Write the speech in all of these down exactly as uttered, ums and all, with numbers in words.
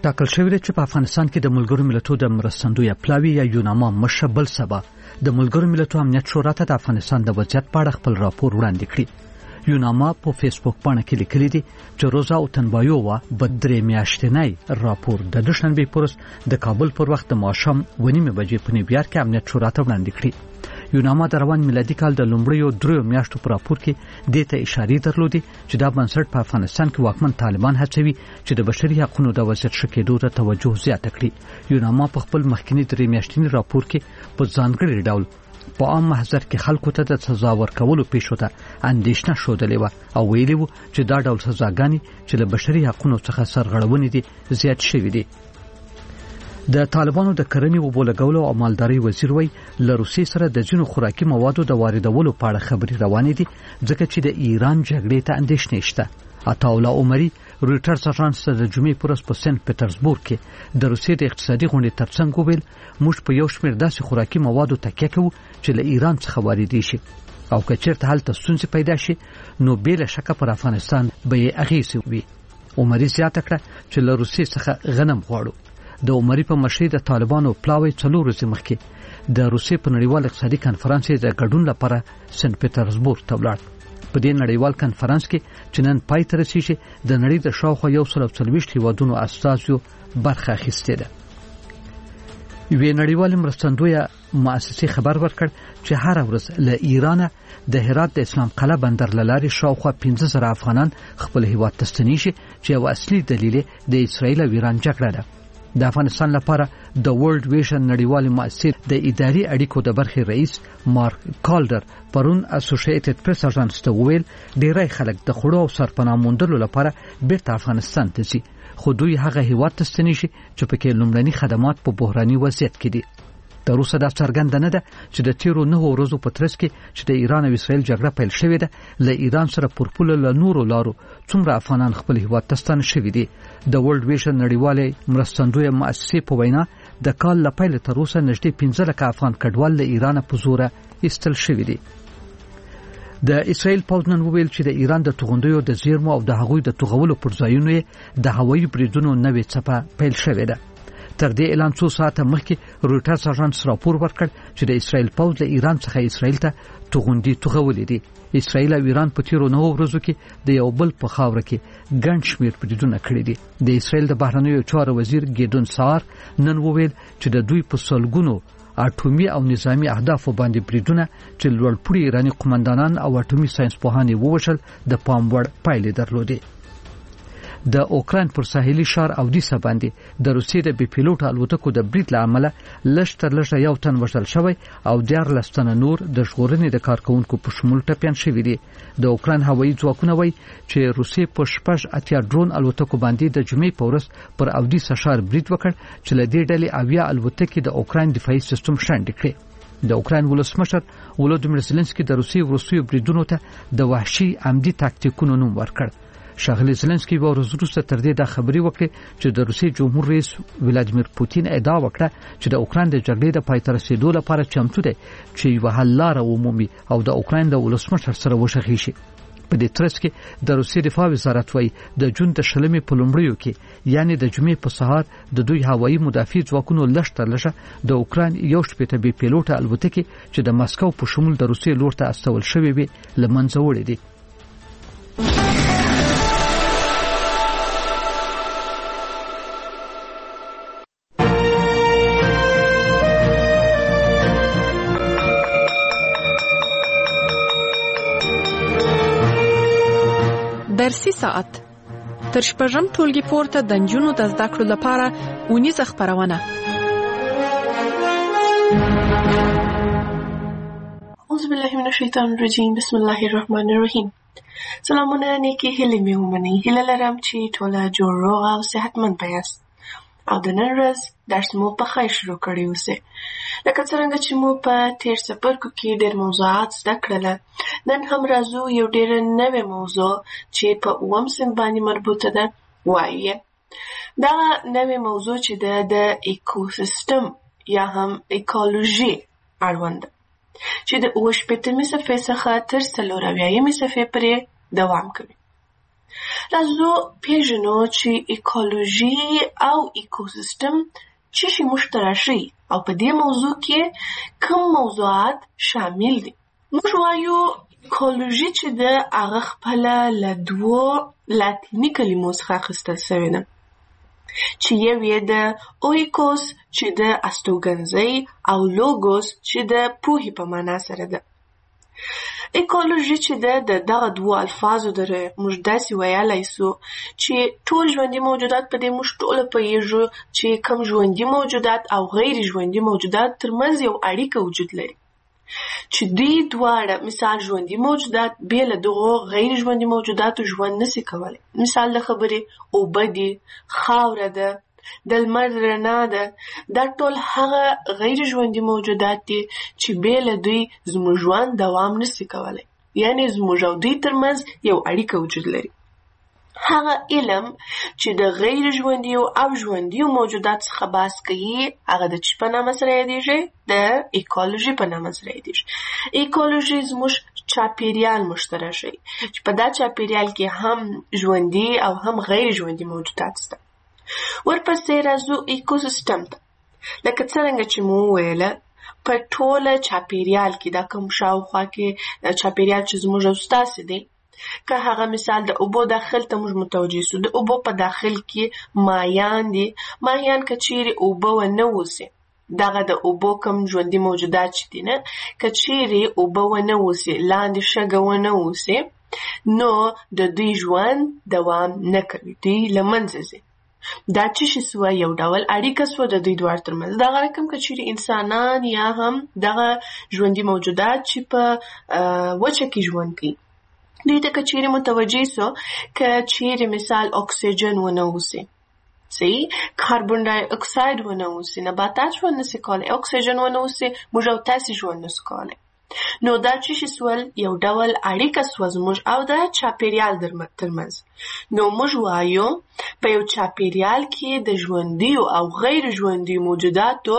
ټاکل شوی دی چې په افغانستان کې د ملګرو ملتونو د مرستندوی پلاوی یا یوناما مشر بل سبا د ملګرو ملتونو امنیت شورا ته د افغانستان د وضعیت په اړه خپل راپور وړاندې کړی. یوناما په فیسبوک باندې کې لیکلي دي چې روزا اوتنبایووا په درې میاشتنی راپور د دوشنبه پورس د کابل پر وخت د ماښام ونیمه بجې په نیویارک کې امنیت شورا ته وړاندې کړی. یوناما د روان میلادي کال د لومړیو درو میاشتو پر راپور کې د ته اشاره درلودي چې دا بنسټ په افغانستان کې واکمن طالبان هڅوي چې د بشري حقوقو د وضعیت ښه کېدو ته توجه زیاته کړي. یوناما په خپل مخکنی درې میاشتنی راپور کې په ځانګړي ډول په عام محضر کې خلکو ته د سزا ورکولو پیښو ته اندېښنه ښودلې وه او ویلي وو چې دا ډول سزاګانې چې له بشري حقوقو څخه سرغړونې دي زیات شوي دي. د طالبانو د کرنې او بولګولو او مالداري وزیر وی له روسي سره د جنو خوراکي موادو د واردولو په اړه خبرې روانې دي ځکه چې د ایران جګړې ته اندېښنې شته. عطاالله عمري رويټرز اژانس د جمعې پورس په سنت پټرزبورګ کې د روسي د اقتصادي غونډې ترڅنګ ویل موږ په یو شمېر داسې خوراکي موادو تکیه کوو چې له ایران څخه واردې شي او که چېرته هلته ستونزې پیدا شي نو بېله شکه پر افغانستان به یې اغېزې وي. عمري زیاته کړه چې له روسي څخه غنم غواړو. د عمري په مشرۍ د طالبانو پلاوی څلور ورځې مخکې د روسي په نړیوال اقتصادي کنفرانس د ګډون لپاره سنت پټرزبورګ ته ولاړ. په دې نړیوال کنفرانس کې چې نن پای ته رسیږي د نړۍ د شاوخوا یو سل او څلوېښت هیوادونو استازو برخه اخیستې ده. یوې نړیوالې مرستندویه مؤسسې خبر ورکړ چې هر ورځ له ایران د هرات د اسلام قلعه بندر لارې شاوخوا پنځه زره افغانان خپل هیواد ته ستنیږي چې یو اصلي دلیل د اسرایل او ایران جګړه ده. د افغانستان لپاره د ورلد ویژن نړیوالې مؤسسې د اداري اړیکو د برخې رئیس مارک کالډر پرون اسوسییټډ پریس اژانس ته ویل ډیری خلک د خړو او سرپناه موندلو لپاره بیرته افغانستان ته ځي خو دوی هغه هیواد ته ستنیږي چې پکې لومړني خدمات په بحراني وضعیت کې دي. د روسه دا څرګنده نه ده چې د تیرو نه ورځو په ترڅ کې چې د ایران او اسرائیل جګړه پیل شوې ده له ایران سره پر پوله له نورو لارو څومره افغانان خپل هیواد ته ستانه شوي دي. د ورلد ویژن نړیوالې مرستندویه مؤسسې په وینا د کال له پیل تر اوسه نږدې پنځه لکه افغان کډوال له ایران په زوره ایستل شوي دي. د اسرائیل پوځ نن وویل چې د ایران د توغندیو د زیرمو او د هغوی د توغولو پر ځایونو د هوایي بریدونو نوې څپه پیل شوې ده. تر دې اعلان څو ساعته مخکې رويټرز اژانس راپور ورکړ چې د اسرائیل پوځ له ایران څخه اسرائیل ته توغندي توغولې دي. اسرائیل او ایران په تیرو نه ورځو کې د یو بل په خاوره کې ګڼ شمېر بریدونه کړي دي. د اسرائیل د بهرنیو چارو وزیر ګیدون سار نن وویل چې د دوی په سلګونو اټومي او نظامی اهداف باندې بریدونه چې لوړپوړي ایراني قومندانان او اټومي ساينس پوهان ووشل د پام وړ پایلې درلودې. د اوکراین پر ساحلي ښار اودیسا باندې د روسیې د بي پیلوټ الوتکو د برید له امله لږ تر لږه یو تن وژل شوی او دیارلس تنه نور د ژغورنې د کارکونکو په شمول ټپیان شوي دي. د اوکراین هوایي ځواکونه وایي چې روسیې په شپږ اتیا ډرون الوتکو باندې د جمعې په ورځ پر اودیسا ښار برید وکړ چې له دې ډلې اویا الوتکې د اوکراین دفاعي سیستم شنډې کړې. د اوکراین ولسمشر ولودیمیر زيلنسکي د روسیې وروستیو بریدونو ته د وحشي عمدي تاکتیکونو نوم ورکړ. ښاغلی زيلنسکي به ورځ وروسته تر دې دا خبرې وکړې چې د روسیې جمهور رئیس ولادیمیر پوتین ادعا وکړه چې د اوکراین د جګړې د پای ته رسیدو لپاره چمتو دی چې یوه حل لاره ومومي او د اوکراین د ولسمشر سره وشخې شي. په دې ترڅ کې د روسیې دفاع وزارت وایي د جون د شلمې په لومړیو کې یعنی د جمعې په سهار د دوی هوایي مدافع ځواکونو لږ تر لږه د اوکراین یو شپېته بي پیلوټه الوتکې چې د مسکو په شمول د روسیې لور ته استول شوې وي له منځه وړې دي. درسي ساعت تر شپږم ټولګي پورته د نجونو د زده کړو لپاره اونیزه خپرونه. اعوذ بالله من الشیطان الرجیم بسم الله الرحمن الرحیم. سلامونه نیکی هیلې مې ومنئ. هیله لرم چې ټوله جوړ روغ او صحتمند یاست او د نن ورځ درس مو په خیر شروع کړی اوسئ. لکه څرنګه چې مو په تیر څپرکو کې ډېر موضوعات زده کړله، نن هم راځو یو ډېره نوې موضوع چې په اووم صنف باندې مربوطه ده وایي. دغه نوې موضوع چې ده د ایکوسیستم یا هم ایکولوژي اړوند ده چې د اووه شپېتمې صفحې څخه تر څلور اویایمې صفحې پورې دوام کوي. راځو پیژنو چې ایکولوژي او ایکوسیستم څه شي مشترک شي او په دې موضوع کې کوم موضوعات شامل دي. موږ وایو ایکولوژي چې د هغه خپله له دوو لاتیني کلمو څخه اخیستل سوې ده چې یو یې د اویکوس چې د استوګنځۍ او لوګوس چې د پوهې په معنا سره ده. ایکولوژي چې ده د دغه دوو الفاظو دره موږ داسې ویلی سو چې ټول ژوندي موجودات په دې موږ ټوله پوهیږو چې کوم ژوندي موجودات او غیر ژوندي موجودات ترمنځ یو اړیکه وجود لري چې دوی دواړه مثال ژوندي موجودات بې له دغو غیر ژوندي موجوداتو ژوند نسي کولی. مثال د خبرې اوبه دي، خاوره ده، د لمر رڼا ده، دا ټول هغه غیر ژوندي موجودات دي چې بې له دوی زموږ ژوند دوام نسي کولی، یعنې زموږ او دوی ترمنځ یو اړیکه وجود لري. هغه علم چې د غیر ژوندیو او ژوندیو موجودات څخه بحث کوي هغه د څه په نامه سره یادیږي؟ د ایکولوژي په نامه سره یادیږي. ایکولوژي زموږ چاپیریال مشترک شي چې په دا چاپیریال کې هم ژوندي او هم غیر ژوندي موجودات شته. ورپسې راځو ایکوسیستم ته. لکه څرنګه چې مو وویله په ټوله چاپیریال کې دا کوم شاوخوا کې چاپیریال چې زموږ او ستاسې دی، که هغه مثال د اوبو داخل ته موږ متوجه سو، د اوبو په داخل کې ماهیان دي. ماهیان که چیرې اوبه ونه اوسي، دغه د اوبو کوم ژوندي موجودات چې دي نه، که چیرې اوبه ونه اوسي، لاندې شګه ونه اوسي، نو د دوی ژوند دوام نه کوي، دوی له منځه ځي. دا چې شي سوه یو ډول اړیکه سوه د دوی دواړو ترمنځ. دغه رقم که چیرې انسانان یا هم دغه ژوندي موجودات چې په وچه کې ژوند کوي، دوی ته که چیرې متوجه سو که چیرې مثال اکسیجن ونه اوسي، صحیح، کاربن ډای اکساید ونه اوسي، نباتات ژوند نسي کولی، اکسیجن ونه اوسي، موږ او تاسې ژوند نسو کولی. نو دا چې شي سول یو ډول اړیکه سوه زموږ او د چاپیریال ترمنځ. نو موږ وایو په یو چاپیریال کې د ژوندیو او غیر ژوندیو موجوداتو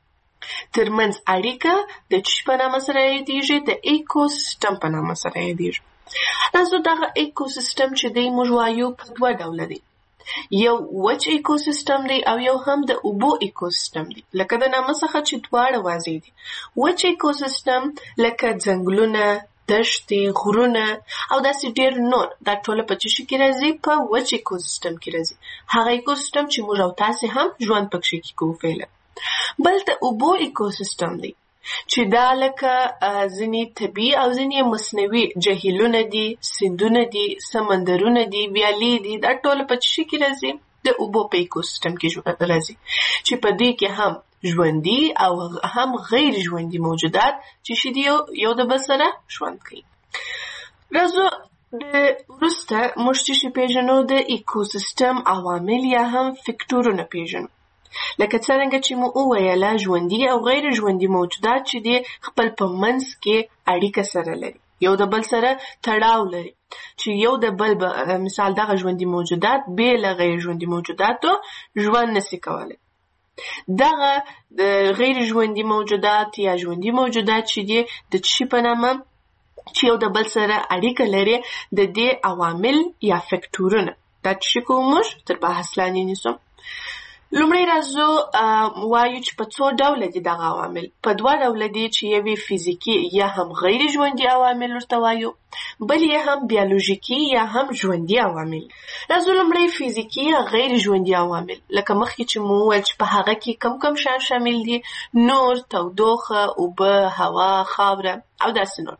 ترمنځ اړیکه د څه په نامه سره یادیږي؟ د ایکوسیستم په نامه سره یادیږي. راځو دغه ایکوسیستم چې دی موږ وایو په دوه ډوله دی، یو وچ ایکوسیستم دی او یو هم د اوبو ایکوسیستم دی. لکه د نامه څخه چې دواړه واضح دي. وچ ایکوسیستم لکه ځنګلونه، دښتې، غرونه او داسې ډېر نور، دا ټوله په څه شي کې راځي؟ په وچ ایکوسیستم کې راځي. هغه ایکوسیستم چې موږ او تاسې هم ژوند پکښې کې کوو فعلا. بل د اوبو ایکوسیستم دی چې دا لکه ځینې طبیعي او ځینې مصنوعي جهیلونه دي، سیندونه دي، سمندرونه دي، ویالې دي، دا ټول په څه کې راځي؟ د اوبو په ایکوسیستم کې راځي چې په دې کې هم ژوندي او هم غیر ژوندي موجودات چې شي دي یو د بل سره ژوند کوي. راځو د وروسته موږ چې پیژنو د ایکوسیستم عوامل یا هم فکټورونه پیژنو. لکه څرنګه چې مو وویله ژوندي او غیر ژوندي موجودات چې دي خپل په منځ کې اړیکه سره لري، یو د بل سره تړاو لري، چې یو د بل مثال دغه ژوندي موجودات بې له غیر ژوندي موجوداتو ژوند نسي کولی. دغه غیر ژوندي موجودات یا ژوندي موجودات چې دي د څه په نامه چې یو د بل سره اړیکه لري د دې عوامل یا فکټورونه. دا چې کوم موږ تر بحث لاندې نیسو. لومړی راځو وایو چې په څو ډوله دي دغه عوامل. په دوه ډوله دي چې یوې فزیکي یا هم غیر ژوندي عوامل ورته وایو، بل یې هم بیولوژیکي یا هم ژوندي عوامل. راځو لومړی فزیکي یا غیر ژوندي عوامل. لکه مخکې چې مو وویل چې په هغه کې کم کم شیان شامل دي: نور، تودوخه، اوبه، هوا، خاوره او داسې نور.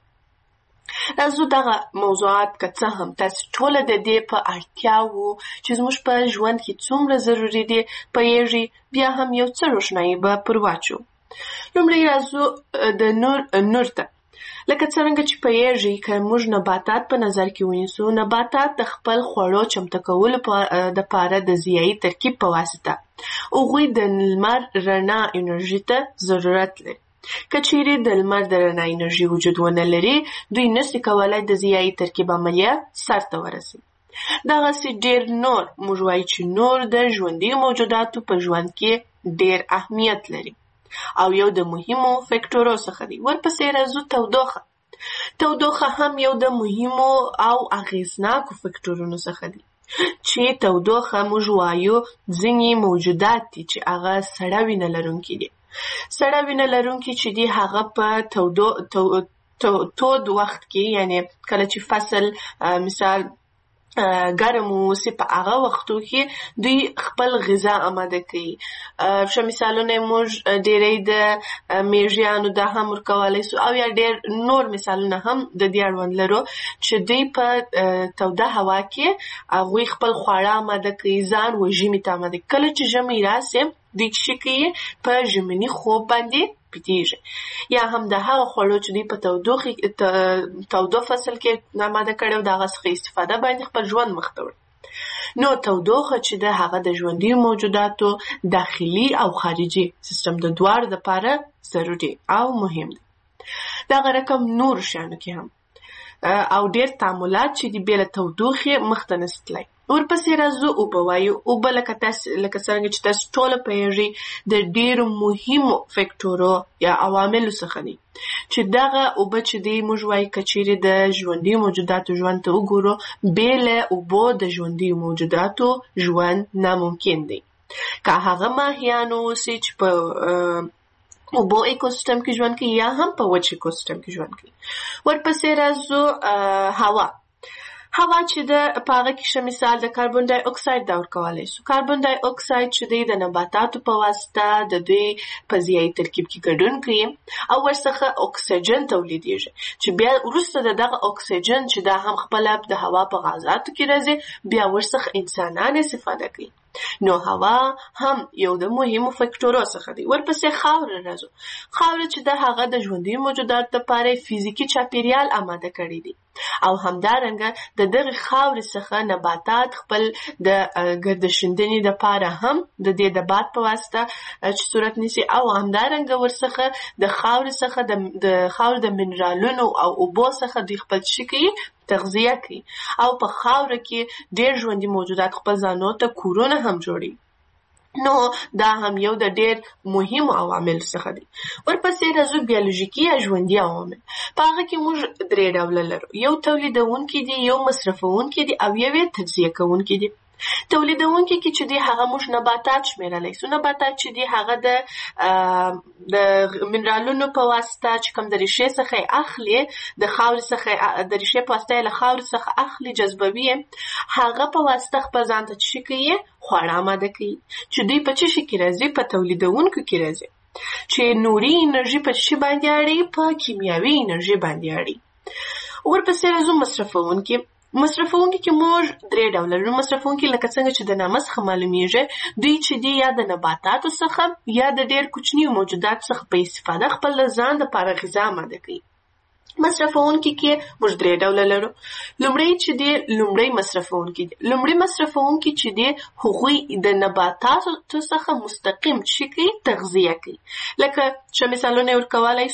راځو دغه موضوعات که څه هم تاسې ټوله د دې په اړتیاوو چې زموږ په ژوند کې څومره ضروري دي پوهیږئ، بیا هم یو څه روښنایي به پر واچو. لومړی راځو د نور نور ته. لکه څرنګه چې پوهیږئ که موږ نباتات په نظر کې ونیسو، نباتات د خپل خوړو چمتو کولو دپاره د ضیایي ترکیب په واسطه هغوی د لمر رڼا انرژي ته ضرورت لري. که چیرې د لمر د رڼا انرژي وجود ونه لري، دوی نسي کولی د ضیایي ترکیب عملیه سرته ورسوي. دغسې ډېر نور موږ وایو چې نور د ژوندي موجوداتو په ژوند کې ډېر اهمیت لري او یو د مهمو فکټورو څخه دی. ورپسې راځو تودوخه. تودوخه هم یو د مهمو او اغیزناکو فکټورونو څخه دی چې تودوخه موږ وایو ځینې موجودات دي چې هغه سړه وینه لرونکي دي. سړه وینه لرونکي چې دي هغه په تودو تو تود وخت کې یعنی کله چې فصل مثال ګرم اوسي په هغه وختو کې دوی خپل غذا آماده کوي. ښه مثالونه موږ ډېری د میږیانو دا هم ورکولی سو او یا ډېر نور مثالونه هم د دې اړوند لرو چې دوی په توده هوا کې هغوی خپل خواړه آماده کوي، ځان و ژمي ته آماده کوي. کله چې ژمی راسي دوی څه کوي په ژمني خوب باندې پټیږي یا هم د هغه خوړو چې دوی په تودوخې تودو فصل کې آماده کړي د هغه څخه استفاده باندې خپل ژوند مخ ته وړي. نو تودوخه چې د هغه د ژوندي موجوداتو داخلي او خارجي سیستم د دواړو لپاره ضروري او مهم دی. دغه رقم نور شیانو کې هم او ډېر تعاملات چې دي بې له تودوخې مخته نشي تللی. ورپسې راځو اوبه وایو. اوبه لکه تاسو لکه څنګه چې تاسو ټوله پوهیږئ د ډېرو مهمو فکټورو یا عواملو څخه دي چې دغه اوبه چې دی موږ وایو که چیرې د ژوندي موجوداتو ژوند ته وګورو بې له اوبو د ژوندي موجوداتو ژوند ناممکن دی. که هغه ماهیان اوسي چې په اوبو ایکوسیستم کې ژوند کوي یا هم په وچ ایکوسیستم کې ژوند کوي. ورپسې راځو هوا. هوا چې د په هغه کې ښه مثال د کاربن ډای اکساید دا ورکولی سو. کاربن ډای اکساید چې دی د نباتاتو په واسطه د دوی په ضیایي ترکیب کې ګډون کوي او ورڅخه اکسیجن تولیدیږي چې بیا وروسته د دغه اکسیجن چې دا هم خپله د هوا په غازاتو کې راځي بیا ورڅخه انسانان استفاده کوي. نو هوا هم یو د مهمو فکټورو څخه دی. ورپسې خاوره راځو. خاوره چې د هغه د ژوندي موجوداتو لپاره فزیکي چاپیریال آماده کړی دی او همدارنګه د دغه خاورې څخه نباتات خپل د ګردشیندنې لپاره هم د دې د باد په واسطه چې صورت نیسي او همدارنګه ورڅخه د خاورې څخه د خاورې د منرالونو او اوبو څخه دوی خپل څه کوي تغذیه کوي او په خاوره کې ډېر ژوندي موجودات خپل ځانو ته کورونه هم جوړي. نو دا هم یو د ډېر مهمو عوامل څخه دی. ورپسې راځو بیولوژیکي یا ژوندي عوامل. په هغه کې موږ درې ډوله لرو. یو تولیدونکي دي، یو مصرفونکي دي او یو یې تجزیه کوونکي دي. تولیدونکي کې چې دی هغه موږ نباتات شمیرلی سو. نباتات چې دی هغه د د منرالونو په واسطه چې کوم د ریښې څخه یې اخلي د خاورې څخه د ریښې په واسطه یې له خاورې څخه اخلي جذبوي هغه په واسطه خپل ځان ته څه کوي خواړه آماده کوي چې دوی په څه شي کې راځي په تولیدونکو کې راځي چې نوري انرژي په څه باندې اړي په کیمیاوي انرژي باندې اړي. ورپسې راځو مصرفونکي. مصرفونکي کې موږ درې ډوله لرو. مصرفونکي لکه څنګه چې د نامه څخه معلومیږي دوی چې دي یا د نباتاتو څخه یا د ډېر کوچنیو موجوداتو څخه په استفاده خپل ځان دپاره غذا آماده کوي. مصرفونکي کې موږ درې ډوله لرو. لومړی چې دی لومړی مصرفونکي دي. لومړی مصرفونکي چې دی هغوی د نباتاتو څخه مستقیم څه کوي تغذیه کوي. لکه ښه مثالونه یې ورکولی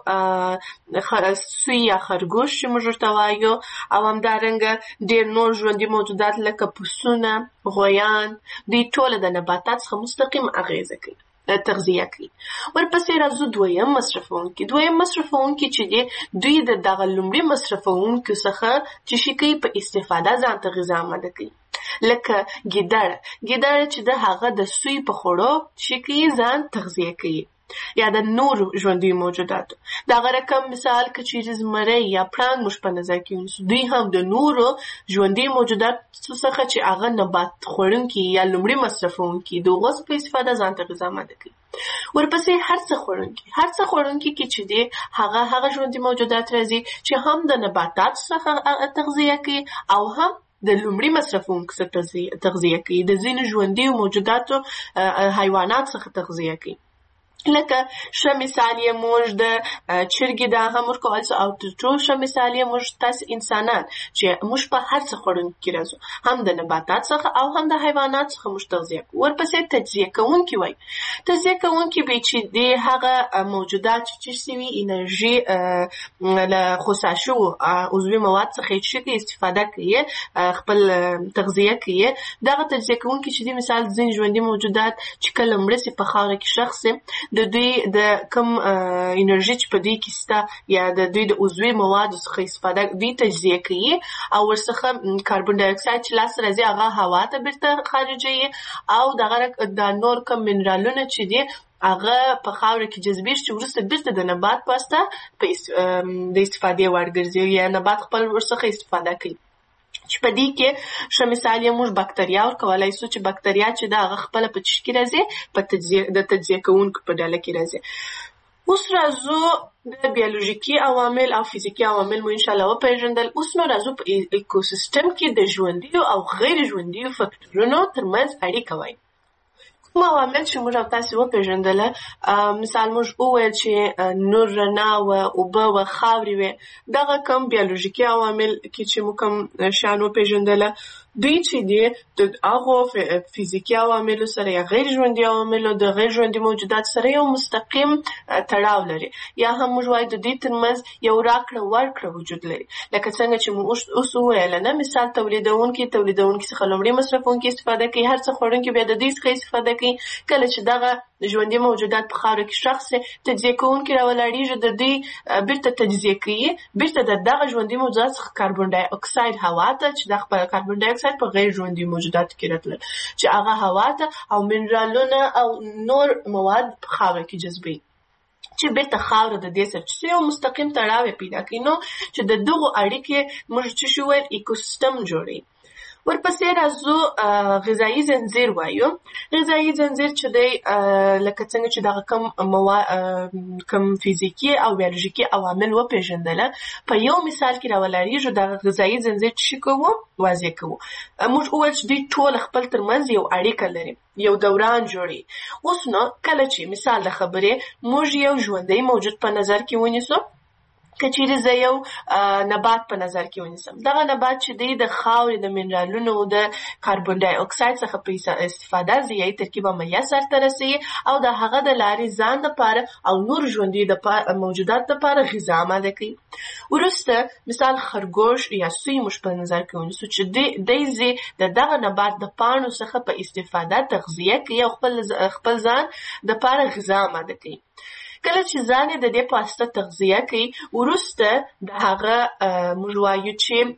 سو سوی یا خرګوش چې موږ ورته وایو او همدارنګه ډېر نور ژوندي موجودات لکه پسونه، غویان دوی ټوله د نباتات څخه مستقیم اغیزه کوي تغذیه کوي. ورپسې راځو دویم مصرفونکي. دویم مصرفونکي چې دی دوی د دغه لومړي مصرفونکو څخه چې شي کوي په استفاده ځان ته غذا آماده کوي. لکه ګیدړه. ګیدړه چې د هغه د سوی په خوړو شي کوي ځان تغذیه کوي یا د نور ژوندي موجوداتو. دغه رقم مثال که چیرې زمری یا پړانګ موږ په نظر کې ونیسو دوی هم د نورو ژوندي موجوداتو څخه چې هغه نبات خوړونکي یا لومړي مصرفونکي د هغو څخه په استفاده ځان ته غذا آماده کوي. ورپسې هر څه خوړونکي. هر څه خوړونکي کې چې دی هغه هغه ژوندي موجودات راځي چې هم د نباتاتو څخه تغذیه کوي او هم د لومړي مصرفونکو څخه تغذیه کوي. د ځینو ژوندي موجوداتو حیوانات څخه تغذیه کوي. لکه ښه مثال یې موږ د چرګې دا هم ورکولی سو او تر ټولو ښه مثال یې موږ تاسې انسانان چې موږ په هر څه خوړونکي کې راځو هم د نباتات څخه او هم د حیوانات څخه موږ تغذیه کوو. ورپسې تجزیه کوونکي وایي. تجزیه کوونکي به چې دی هغه موجودات چې څه شوي انرژي له خسا شوو عضوي مواد څخه یې څه کوي استفاده کوي خپل تغذیه کوي. دغه تجزیه کوونکي چې دی مثال ځینې ژوندي موجودات چې کله مړه سي په خاوره کې ښخ سي د دوی د کم انرژي چې په دوی کې شته یا د دوی د عضوي موادو څخه استفاده دوی تجزیه کوي او ورڅخه کاربن ډای اکساید چې لاسته راځي هغه هوا ته بیرته خارجوي او دغه د نور کم منرالونه چې دي هغه په خاوره کې جذبېږي چې وروسته بیرته د نبات په واسطه د استفادې وړ ګرځي یا نبات خپل ورڅخه استفاده کوي. چې په دې کې ښه مثال یې موږ بکتریا ورکولی شو چې بکتریا چې ده هغه خپله په چش کې راځي په تجزیه د تجزیه کوونکو په ډله کې راځي. اوس راځو د بیولوژیکي عوامل او فزیکي عوامل مو انشاءالله وپېژندل. اوس نو راځو په ایکوسیستم کې د ژوندیو او غیر ژوندیو فکټورونو ترمنځ اړیکه وایو. کوم عوامل چې موږ او تاسې وپېژندله مثال موږ وویل چې نور رڼا وه اوبه وه خاورې وې دغه کم بیولوژیکي عوامل کې چې موږ کوم شیان وپېژندله دوی چې دي د هغو فزیکي عواملو سره یا غیر ژوندي عواملو د غیر ژوندي موجودات سره یو مستقیم تړاو لري یا هم موږ وایو د دوی ترمنځ یو راکړه ورکړه وجود لري. لکه څنګه چې موږ اوس وویله نه مثال تولیدونکي تولیدونکي څخه لومړی مصرفونکي استفاده کوي هر څه خوړونکي بیا د دوی څخه استفاده کوي. کله چې دغه ژوندي موجودات په خاوره کې ښخ سي تجزیه کوونکي راولاړېږي د دوی بیرته تجزیه کوي بیرته د دغه ژوندي موجودات څخه کاربن ډای اکساید هوا ته چې د خپل کاربن ډای اکساید په غیر ژوندي موجوداتو کې راتلل چې هغه هوا ته او منرالونه او نور مواد په خاوره کې جذبوي چې بیرته خاوره د دې سره یو مستقیم تړاو پیدا کوي نو چې د دغو اړیکې موږ چې شو ویل ایکوسیستم جوړوي. ورپسې راځو غذایي زنځیر وایو. غذایي زنځیر چې دی لکه څنګه چې دغه کم موا کم فزیکي او بیولوژیکي عوامل وپېژندله په یو مثال کې راولاړېږو دغه غذایي زنځیر څه کوو واضح کوو. موږ وویل چې دوی ټول خپل ترمنځ یو اړیکه لري یو دوران جوړي. اوس نو کله چې مثال د خبرې موږ یو ژوندی موجود په نظر کې ونیسو که چیرې زه یو نبات په نظر کې ونیسم دغه نبات چې دی د خاورې د منرالونو د کاربن ډای اکساید څخه په استفاده ضیایي ترکیب عملیه سرته رسوي او د هغه د لارې ځان دپاره او نور ژوندي موجودات دپاره غذا اماده کوي. وروسته مثال خرګوش یا سوی موږ په نظر کې ونیسو چې دی ځي د دغه نبات د پاڼو څخه په استفاده تغذیه کوي او خپل ځان دپاره غذا اماده کوي. کله چې ځان یې د دې په واسطه تغذیه کوي وروسته د هغه موږ وایو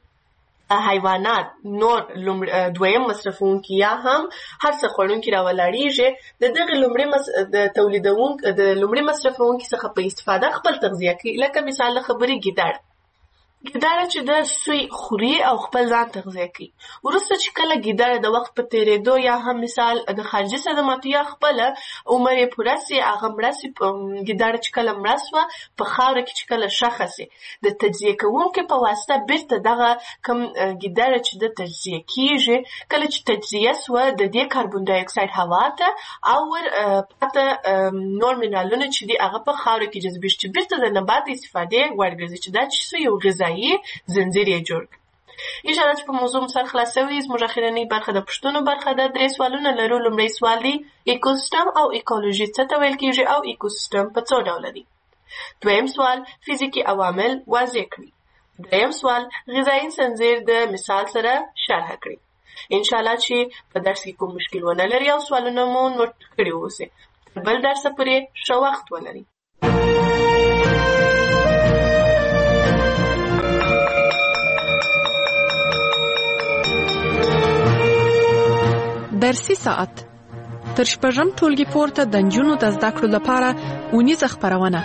چې حیوانات نور دویم مصرفونکي یا هم هر څه خوړونکي راولاړېږي د دغې لومړي د تولیدونکي د لومړي مصرفونکي څخه په استفاده خپل تغذیه کوي. لکه مثال د خبرې ګیدړ ګیدړه چې د سوی خوري او خپل ځان تغذیه کوي. وروسته چې کله ګیدړه د وخت په تېرېدو یا هم مثال د خارجي صدماتو یا خپله عمر یې پوره سي هغه مړه سي ګیدړه چې کله مړه سوه په خاوره کې چې کله ښخه سي د تجزیه کوونکي په واسطه بیرته دغه کوم ګیدړه چې د تجزیه کېږي کله چې تجزیه سوه د دې کاربن ډای اکساید هوا ته او ور پاته نور منرالونه چې دي هغه په خاوره کې جذبېږي چې بیرته د نبات استفادې وړ ګرځي چې دا چې څه یو غذایي زنځیر یې جوړ کړ. انشاءالله چې په موضوع مو سر خلاص شوي زموږ اخرنۍ برخه د پوښتنو برخه ده. درې سوالونه لرو. لومړی سوال دی ایکوسیستم او ایکولوژي څه ته ویل کېږي او ایکوسیستم په څو ډوله دی. دویم سوال فزیکي عوامل واضح کړي. دریم سوال غذایي زنځیر د مثال سره شرح کړي. انشاءالله چې په درس کې کوم مشکل ونه لري او سوالونه مو نوټ کړي اوسئ. تر بل درسه پورې ښه وخت ولرئ. درسي ساعت تر شپږم ټولګي پورته د نجونو د زده کړو لپاره اونیزه خپرونه.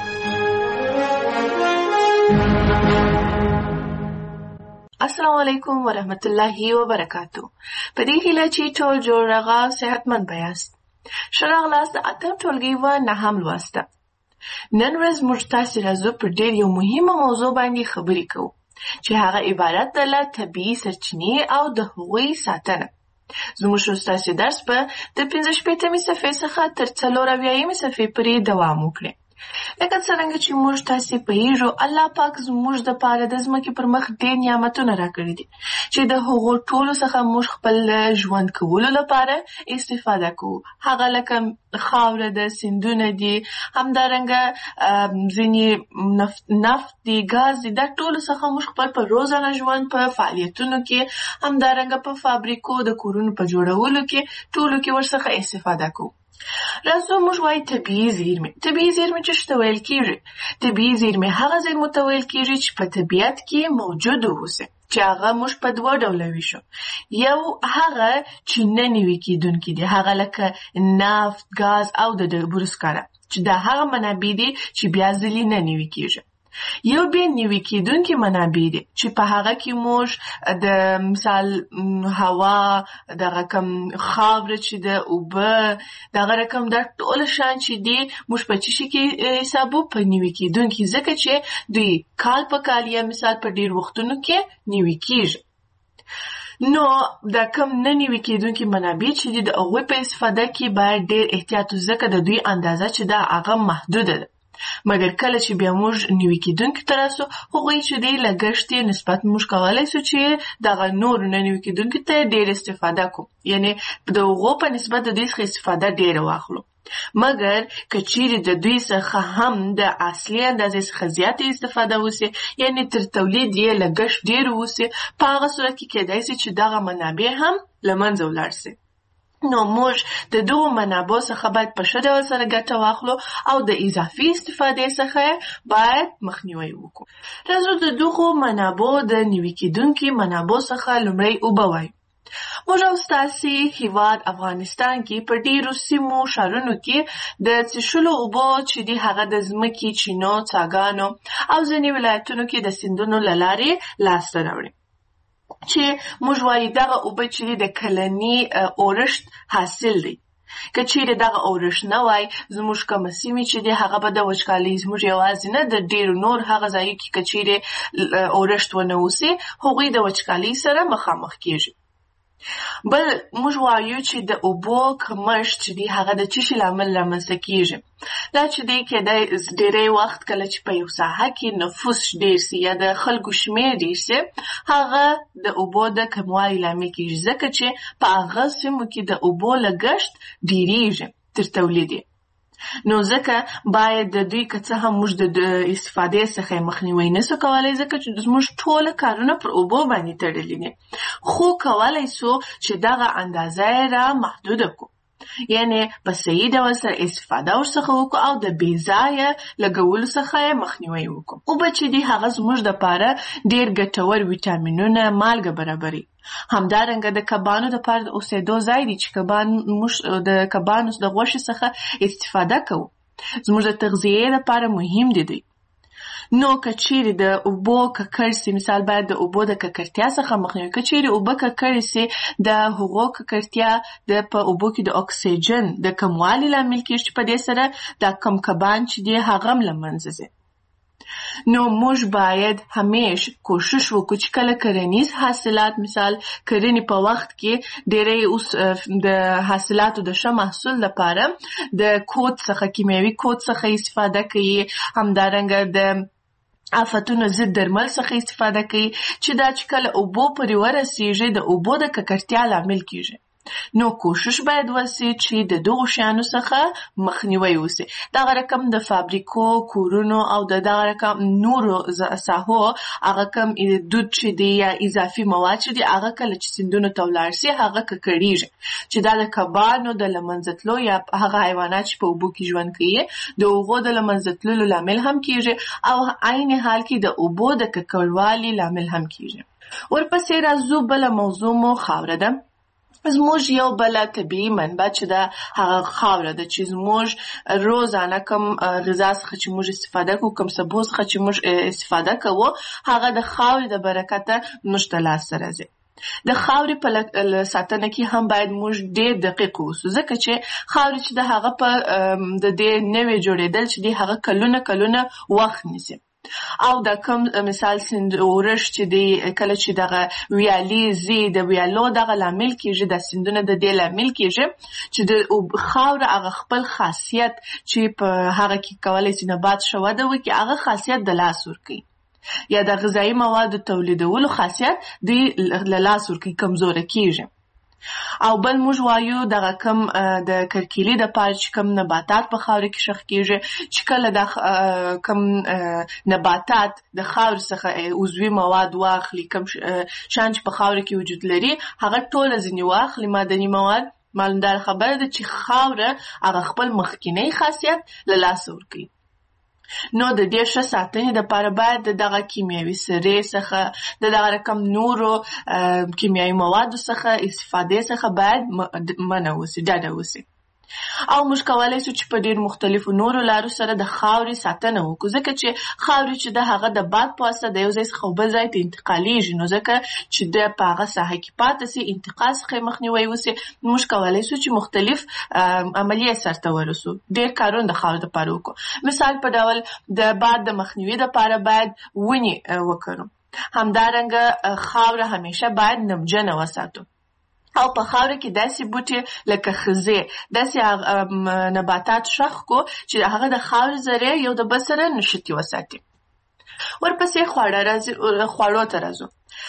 السلام علیکم ورحمت الله وبرکاتو. په دې هیله چې ټول جوړ رغا صحتمند بیاست. ښه راغلاست د اتم ټولګي و نهم لوسته. نن ورځ موږ تاسې راځو پر ډېر یو مهمه موضوع باندې خبرې کوو چې هغه عبارت ده له طبیعي سرچینې او د هغوی ساتنه. زموږ ستاسې درس به د پنځه شپېتمې صفحې څخه تر څلور اویایمې صفحې پورې دوام وکړي. لکه څرنګه چې موږ تاسې پوهېږو الله پاک زموږ دپاره د ځمکې پر مخ ډېر نعمتونه راکړي دي چې د هغو ټولو څخه موږ خپل ژوند کولو لپاره استفاده کوو. هغه لکه خاوره ده، سیندونه دي، همدارنګه ځینې نفت دي، ګاز دي. دا ټولو څخه موږ خپل په روزانه ژوند په فعالیتونو کې همدارنګه په فابریکو د کورونو په جوړولو کې ټولو کې ورڅخه استفاده کوو. راځو موږ وایو طبیعي زیرمې. طبیعي زیرمې چې څه ته ویل کېږي؟ طبیعي زیرمې هغه زیرمو ته ویل کېږي چې په طبیعت کې موجود اوسي، چې هغه موږ په دوه ډوله ویشو. یو هغه چې نه نوي کېدونکي دي، هغه لکه نفت، ګاز او د ډبرو سکاره، چې دا هغه منابع دي چې بیا ځلې نه نوي کېږي. یو بیا نوي کېدونکي منابع دي چې په هغه کې موږ د مثال هوا، دغه کم خاوره چې د اوبه، دغه رقم دا ټول شیان چې دي موږ په څه شي کې حسابو؟ په نوي کېدونکي، ځکه چې دوی کال په کال یا مثال په ډېر وختونو کې نوي کېږي. نو دا کم نه نوي کېدونکي منابع چې دي د هغوی په استفاده کې باید ډېر احتیاط وشي، ځکه د دوی اندازه چې ده هغه محدوده ده. مګر کله چې بیا موږ نوي کېدونکي ته راسو، هغوی چې دی لګښت یې نسبت موږ کولی سو چې دغه نورو نه نوي کېدونکي ته ډېر استفاده کوو، یعنې د هغو په نسبت د دوی څخه استفاده ډېره واخلو. مګر که چیرې د دوی څخه هم د اصلي اندازې څخه زیاتې استفاده وسي، یعنې تر تولید یې لګښت ډېر وسي، په هغه صورت کې کېدای سي چې دغه منابع هم له منځه ولاړ سي. نو موږ د دغو منابعو څخه باید په ښه ډول سره ګټه واخلو او د اضافي استفادې څخه باید مخنیوی وکړو. راځو د دغو منابعو د نوي کېدونکي منابعو څخه لومړی اوبه وایو. موږ او ستاسې هېواد افغانستان کې په ډېرو سیمو ښارونو کې د څښلو اوبو چې دي هغه د ځمکې، چینو، څاګانو او ځینې ولایتونو کې د سیندونو له لارې لاسته راوړي، چې موږ وایو دغه اوبه چې د کلني اورښت حاصل دی. که چیرې دغه اورښت نه وای، زموږ کومه سیمې چې دي هغه به د وچکالۍ، زموږ یوازې نه د ډېرو نور هغه ځایو کې که چیرې اورښت ونه اوسي، هغوی د وچکالۍ سره مخامخ کېږي. بل موږ وایو چې د اوبو کمښت چې دی هغه د څه شي له امله رامنځته کېږي؟ دا چې دی کېدای ډېری وخت کله چې په یو ساحه کې نفوس ډېر سي یا د خلکو شمېر ډېر سي، هغه د اوبو د کموالي لامل کېږي، ځکه چې په هغه سیمو کې د اوبو لګښت ډېرېږي تر تولید. نو ځکه باید د دوی که څه هم موږ د استفادې څخه مخنیوی نسو کولی، ځکه چې زموږ ټوله کارونه پر اوبو باندې تړلي دي، خو کولی سو چې دغه اندازه یې را محدوده کړو، یعنې په صحیح ډول سره استفاده ورڅخه وکړو او د بې ځایه لګولو څخه یې مخنیوی وکړو. اوبه چې دي هغه زموږ دپاره ډېر ګټور ویټامینونه، مالګه برابري. همدارنګه د کبانو دپاره د اوسېدو ځای دی چې کبان موږ د کبانو د غوښې څخه استفاده کوو، زموږ د تغذیې دپاره مهم دي دی. نو که چیرې د اوبو ککړ سي، مثال باید د اوبو د ککړتیا څخه مخنیوی. که چیرې اوبه ککړې سي، د هغو ککړتیا د په اوبو کې د اکسیجن د کموالي لامل کېږي، چې په دې سره دا کم کبان چې دي هغه هم له منځه ځي. نو موږ باید همیش کوشش وکړو چې کله کرنیز حاصلات، مثال کرنې په وخت کې ډېری اوس د حاصلاتو د ښه محصول لپاره د کود څخه، کیمیاوي کود څخه استفاده کوي، همدارنګه د آفتونو ضد درمل څخه استفاده کوي، چې دا چې کله اوبو پورې ورسیږي د اوبو د ککړتیا لامل کېږي. نو کوشش باید وسي چې د دغو شیانو څخه مخنیوی وسي. دغه رقم د فابریکو، کورونو او د دغه رقم نورو ساحو هغه کم دود چې دی یا اضافي مواد چې دی هغه کله چې سیندونو ته ولاړ سي هغه ککړېږي، چې دا د کبانو د له منځه تلو یا هغه حیوانات چې په اوبو کې ژوند کوي د هغو د له منځه تللو لامل هم کېږي، او عین حال کې د اوبو د ککړوالي لامل هم کېږي. ورپسې راځو بله موضوع مو خاوره ده. زموږ یو بله طبیعي منبع چې ده هغه خاوره ده، چې زموږ روزانه کم غذا څخه چې موږ استفاده کوو، کم سبو څخه چې موږ استفاده کوو، هغه د خاورې د برکته موږ ته لاسته راځي. د خاورې په ساتنه کې هم باید موږ ډېر دقیق اوسو، ځکه چې خاورې چې ده هغه په د دې نوې جوړېدل چې دي هغه کلونه کلونه وخت نیسي. او دا کم مثال سیند اورښت چې دی کله چې دغه ویالې ځي، د ویالو دغه لامل کېږي، د سیندونه د دې لامل کېږي چې د خاوره هغه خپل خاصیت چې په هغه کې کولی شي نبات ښه وده وکړي، هغه خاصیت د لاس ورکوي، یا د غذایي موادو تولیدولو خاصیت د له لاس ورکوي، کمزوره کېږي. او بل موږ وایو دغه کم د کرکیلې دپاره چې کم نباتات په خاوره کې ښخ کېږي، چې کله د کم نباتات د خاورې څخه عضوي مواد واخلي، کم شیان چې په خاوره کې وجود لري هغه ټوله ځینې واخلي، معدني مواد، معلومدار خبره ده چې خاوره هغه خپل مخکینی خاصیت له لاسه ورکوي. نو د دې ښه ساتنې دپاره باید د دغه کیمیاوي سرې څخه د دغه رقم نورو کیمیاوي موادو څخه استفادې څخه باید منع وسي، ډډه وسي. او موږ کولی شو چې په ډېر مختلفو نورو لارو سره د خاورې ساتنه وکړو، ځکه چې خاورې چې د هغه د باد په واسطه د یو ځای څخه بل ځای ته انتقالیږي، نو ځکه چې د په هغه ساحه کې پاتې سي، انتقال څخه مخنیوی وسي، موږ کولی شو چې مختلف عملیې سرته ورسو، ډېر کارونه د خاورې دپاره وکړو. مثال په ډول د باد د مخنیوي دپاره باید ونې وکرو. همدارنګه خاوره همیشه باید نمجنه وساتو، او په خاوره کې داسې بوټي لکه خزې، داسې نباتات شخ کو چې هغه د خاورې ذرې یو د بل سره نښتي وساتي. ورپسې خواړه راځي، خواړو ته راځو.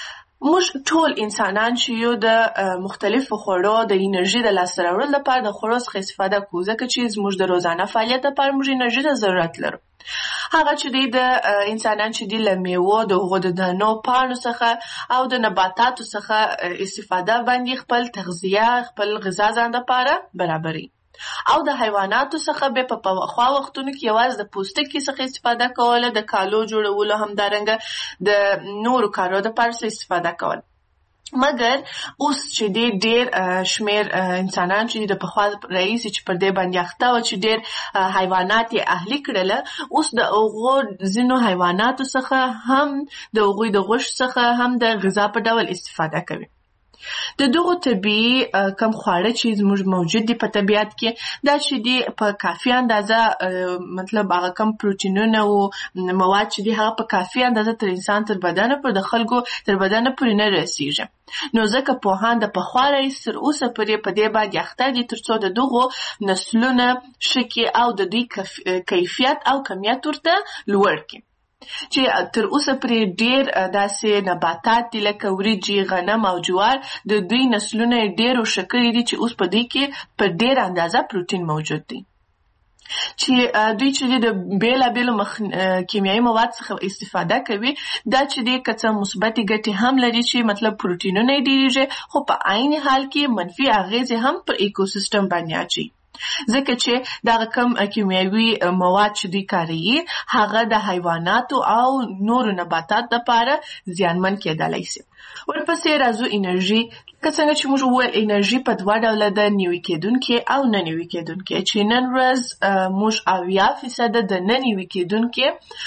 موږ ټول انسانان چې یو د مختلفو خوړو د انرژي د لاسته راوړلو لپاره د خوړو څخه استفاده کوو، ځکه چې زموږ د روزانه فعالیت لپاره موږ انرژي ته ضرورت لرو. هغه چې دی د انسانان چې دی له میوو، د هغو د دانو، پاڼو څخه او د نباتاتو څخه استفاده باندې خپل تغذیه، خپل غذا ځان دپاره برابروي. او د حیواناتو څخه بیا په پخوا وختونو کې یوازې د پوستکي څخه استفاده کوله، د کالو جوړولو، همدارنګه د نورو کارو دپاره استفاده کوله. مګر اوس چې دی ډېر شمېر انسانان چې د پخوا راهیسې چې پر دې باندې اخته وه چې ډېر حیوانات یې اهلي کړله، اوس د هغو ځینو حیواناتو څخه هم د هغوی د غوښو څخه هم د غذا په ډول استفاده کوي. د دغو طبیعي کم خواړه چې زموږ موجود دي په طبیعت کې، دا چې دي په کافي اندازه، مطلب هغه کم پروټینونه او مواد چې دي هغه په کافي اندازه تر انسان تر بدنه پر د خلکو تر بدنه پورې نه رسیږي. نو ځکه پوهان د پخوا راهیسې تر اوسه پورې په دې باندې اخته دي تر څو د دغو نسلونه ښه کړي او د دوی کیفیت او کمیت ورته لوړ کړي. چې تر اوسه پرې ډېر داسې نباتات دي لکه وریجې، غنم او جوار، د دوی نسلونه یې ډېر ښه کړي دي چې اوس په دوی کې په ډېر اندازه پروټین موجود دی. چې دوی چې د بېلابېلو کیمیاوي مواد څخه استفاده کوي، دا چې دی که څه مثبتې ګټې هم لري چې مطلب پروټینونه یې ډېرېږي، خو په عین حال کې منفي اغېزې هم پر ایکوسیستم باندې اچوي، ځکه چې دغه کم کیمیاوي مواد چې دوی کاروي هغه د حیواناتو او نورو نباتات دپاره زیانمن کېدلی سي. ورپسې راځو انرژي. که څنګه چې موږ وویل انرژي په دوه ډوله ده، نوي کېدونکې او نه نوي کېدونکې، چې نن ورځ موږ اویا فیصده د نه نوي کېدونکې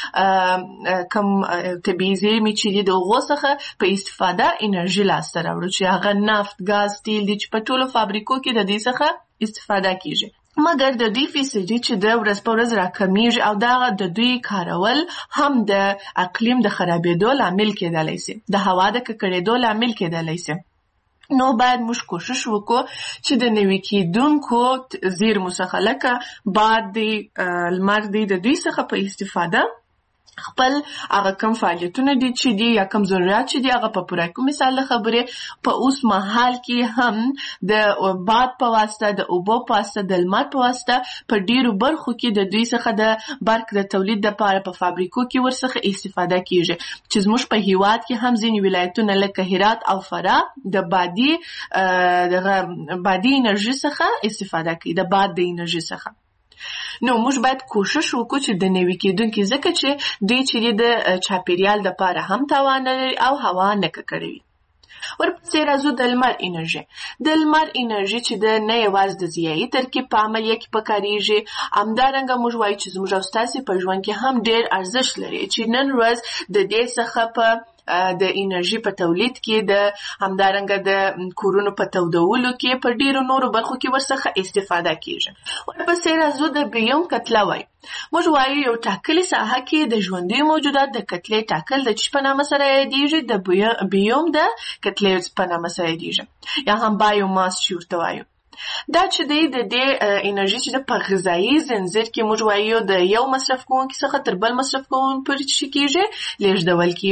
کم طبیعي زېرمې چې دي د هغو څخه په استفاده انرژي لاسته راوړو، چې هغه نفت، ګاز، تیل دي چې په ټولو فابریکو کې د دې څخه استفاده کیږي. مګر د دوی فیصدي چې د ورځ په ورځ راکمیږي او دغه د دوی کارول هم د اقلیم د خرابېدو لامل کېدلی سي، د هوا د ککړېدو لامل کېدلی سي. نو باید موږ کوشش وکړو چې د نوي کېدونکو زیرمو څخه لکه باد دی، لمر دی، د دوی څخه په استفاده خپل هغه کم فعالیتونه دي چې دي یا کم ضرورت چې دي هغه په پوره کړو. مثال د خبرې په اوس مهال کې هم د باد په واسطه، د اوبو په واسطه، د لمر په واسطه په ډیرو برخو کې د دوی څخه د برق د تولید لپاره په فابریکو کې ورڅخه استفاده کیږي، چې زموږ په هیواد کې هم ځینې ولایتونه لکه هرات او فراه د بادي دغه بادي انرژي څخه استفاده کوي، د باد د انرژي څخه. نو موږ باید کوشش وکړو چې د نوي کېدونکي، ځکه چې دوی چې د چاپیریال دپاره هم تاوان نه لري او هوا نه ککړوي. ورپسې راځو د لمر انرژي. د لمر انرژي چې د نه یوازې د ضیایي ترکیب په عملیه کې پکارېږي، همدارنګه موږ وایو چې زموږ او ستاسې په ژوند کې هم ډېر ارزښت لري، چې نن ورځ د دې څخه په د انرژي په تولید کې، د همدارنګه د کورونو په تودولو کې، په ډیرو نورو برخو کې ورڅخه استفاده کیږي. ورپسې راځو د بیوم کتله وایو. موږ وایو یو ټاکلې ساحه کې د ژوندیو موجودات د کتلې ټاکل د چی په نامه سره یادیږي، د بیوم د کتلې په نامه سره یادیږي، یا هم بایوماس چې ورته وایو. دا چې دی د دې انرژي چې په غذایي زنځیر کې موږ وایو د یو مصرف کوونکي څخه تر بل مصرف کوونکي پورې چې کیږي لیږدول کیږي.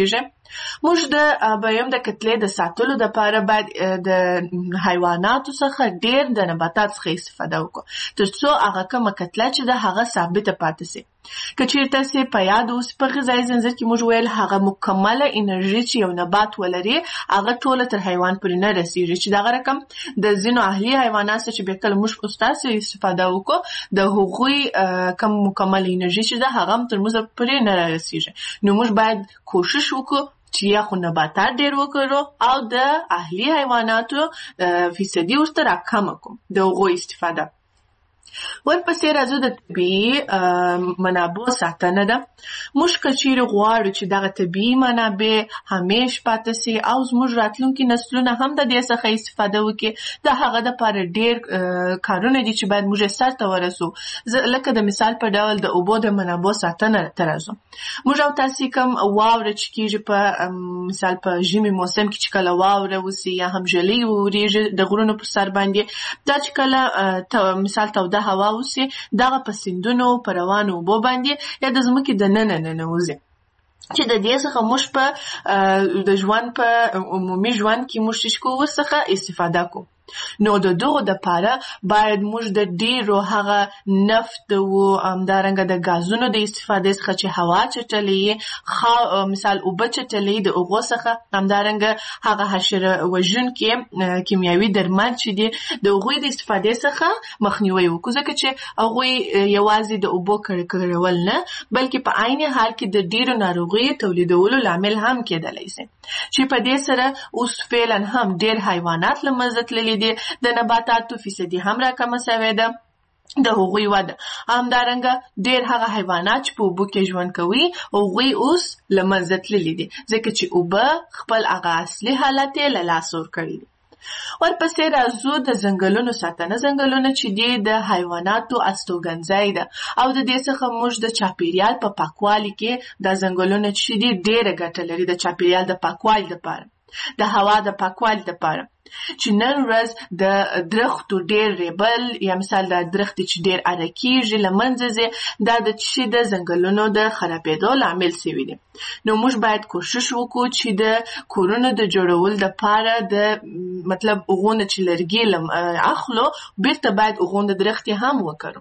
موږ د بایم د کتلې د ساتلو لپاره باید د حیواناتو څخه ډیر د نباتات څخه استفاده وکړو ترڅو هغه کومه کتله چې د هغه ثابته پاتې شي. که چیرته تاسې په یاد اوس په غذایي ځنځیر کې موږ ویل هغه مکمله انرژي چې یو نبات ولري هغه ټوله تر حیوان پورې نه رسیږي، چې دغه رقم د ځینو اهلي حیواناتو چې به کله موږ استاسو استفاده وکړو د هغوی کم مکمله انرژي چې ده هغه تر موږ پورې نه رسیږي. نو موږ باید کوشش وکړو چې یا خو نباتات ډیر وکړو او د اهلي حیواناتو فیصدي ورته راکمه کړو د هغوی استفاده. ورپسې راځو د طبیعي منابعو ساتنه ده. موږ که چیرې غواړو چې دغه طبیعي منابع همیش پاتې سي او زموږ راتلونکي نسلونه هم د دې څخه استفاده وکړي، د هغه دپاره ډېر کارونه دي چې باید موږ یې سرته ورسو. لکه د مثال په ډول د اوبو د منابعو ساتنه ته راځو. موږ او تاسې کوم واوره چې کېږي په مثال په ژمي موسم کې چې کله واوره وسي یا هم ژلۍ وورېږي د غرونو په سر باندې، دا چې کله مثال توده هوا وسي دغه په سیندونو په روانو اوبو باندې یا د ځمکې دننه ننوځي، چې د دې څخه موږ په د ژوند په عمومي ژوند کې موږ شیشکو ورڅخه استفاده کوو. نو د دغو دپاره باید موږ د ډیرو هغه نفت و همدارنګه د غازونو د استفادې څخه چې هوا چټلې مثال اوبه چټلې د هغو څخه همدارنګه هغه حشره وژونکي کیمیاوي درمل چې دي د هغوی د استفادې څخه مخنیوی وکړو، ځکه چې هغوی یوازې د اوبو کړکړول نه بلکې په عین حال کې د ډیرو ناروغیو تولیدولو لامل هم کېدلی شي، چې په دې سره اوس فعلا هم ډیر حیوانات له منځه تللي دي، د نباتاتو فیصدي هم راکمه شوې ده د هغوی وده. همدارنګه ډیر هغه حیوانات چې په اوبو کې ژوند کوي هغوی اوس له منځه تللي دي، ځکه چې اوبه خپل هغه اصلي حالت یې له لاسه ورکړی دي. ورپسې راځو د ځنګلونو ساتنه. ځنګلونه چې دي د حیواناتو استوګنځای ده او د دې څخه موږ د چاپیریال په پاکوالي کې د ځنګلونه چې دي ډېره ګټه لري د چاپیریال د پاکوالي لپاره، د هوا د پاکوالي لپاره. چې نن ورځ د درختو ډېر ریبل یا مثال د درخت چې ډېر اړه کېږي له منځه ځي، دا د چې د ځنګلونو د خرابېدو لامل شوي دي. نو موږ باید کوشش وکړو چې د کورونو د جوړولو دپاره د مطلب هغونه چې لرګي اخلو بیرته باید هغونه درختې هم وکړو.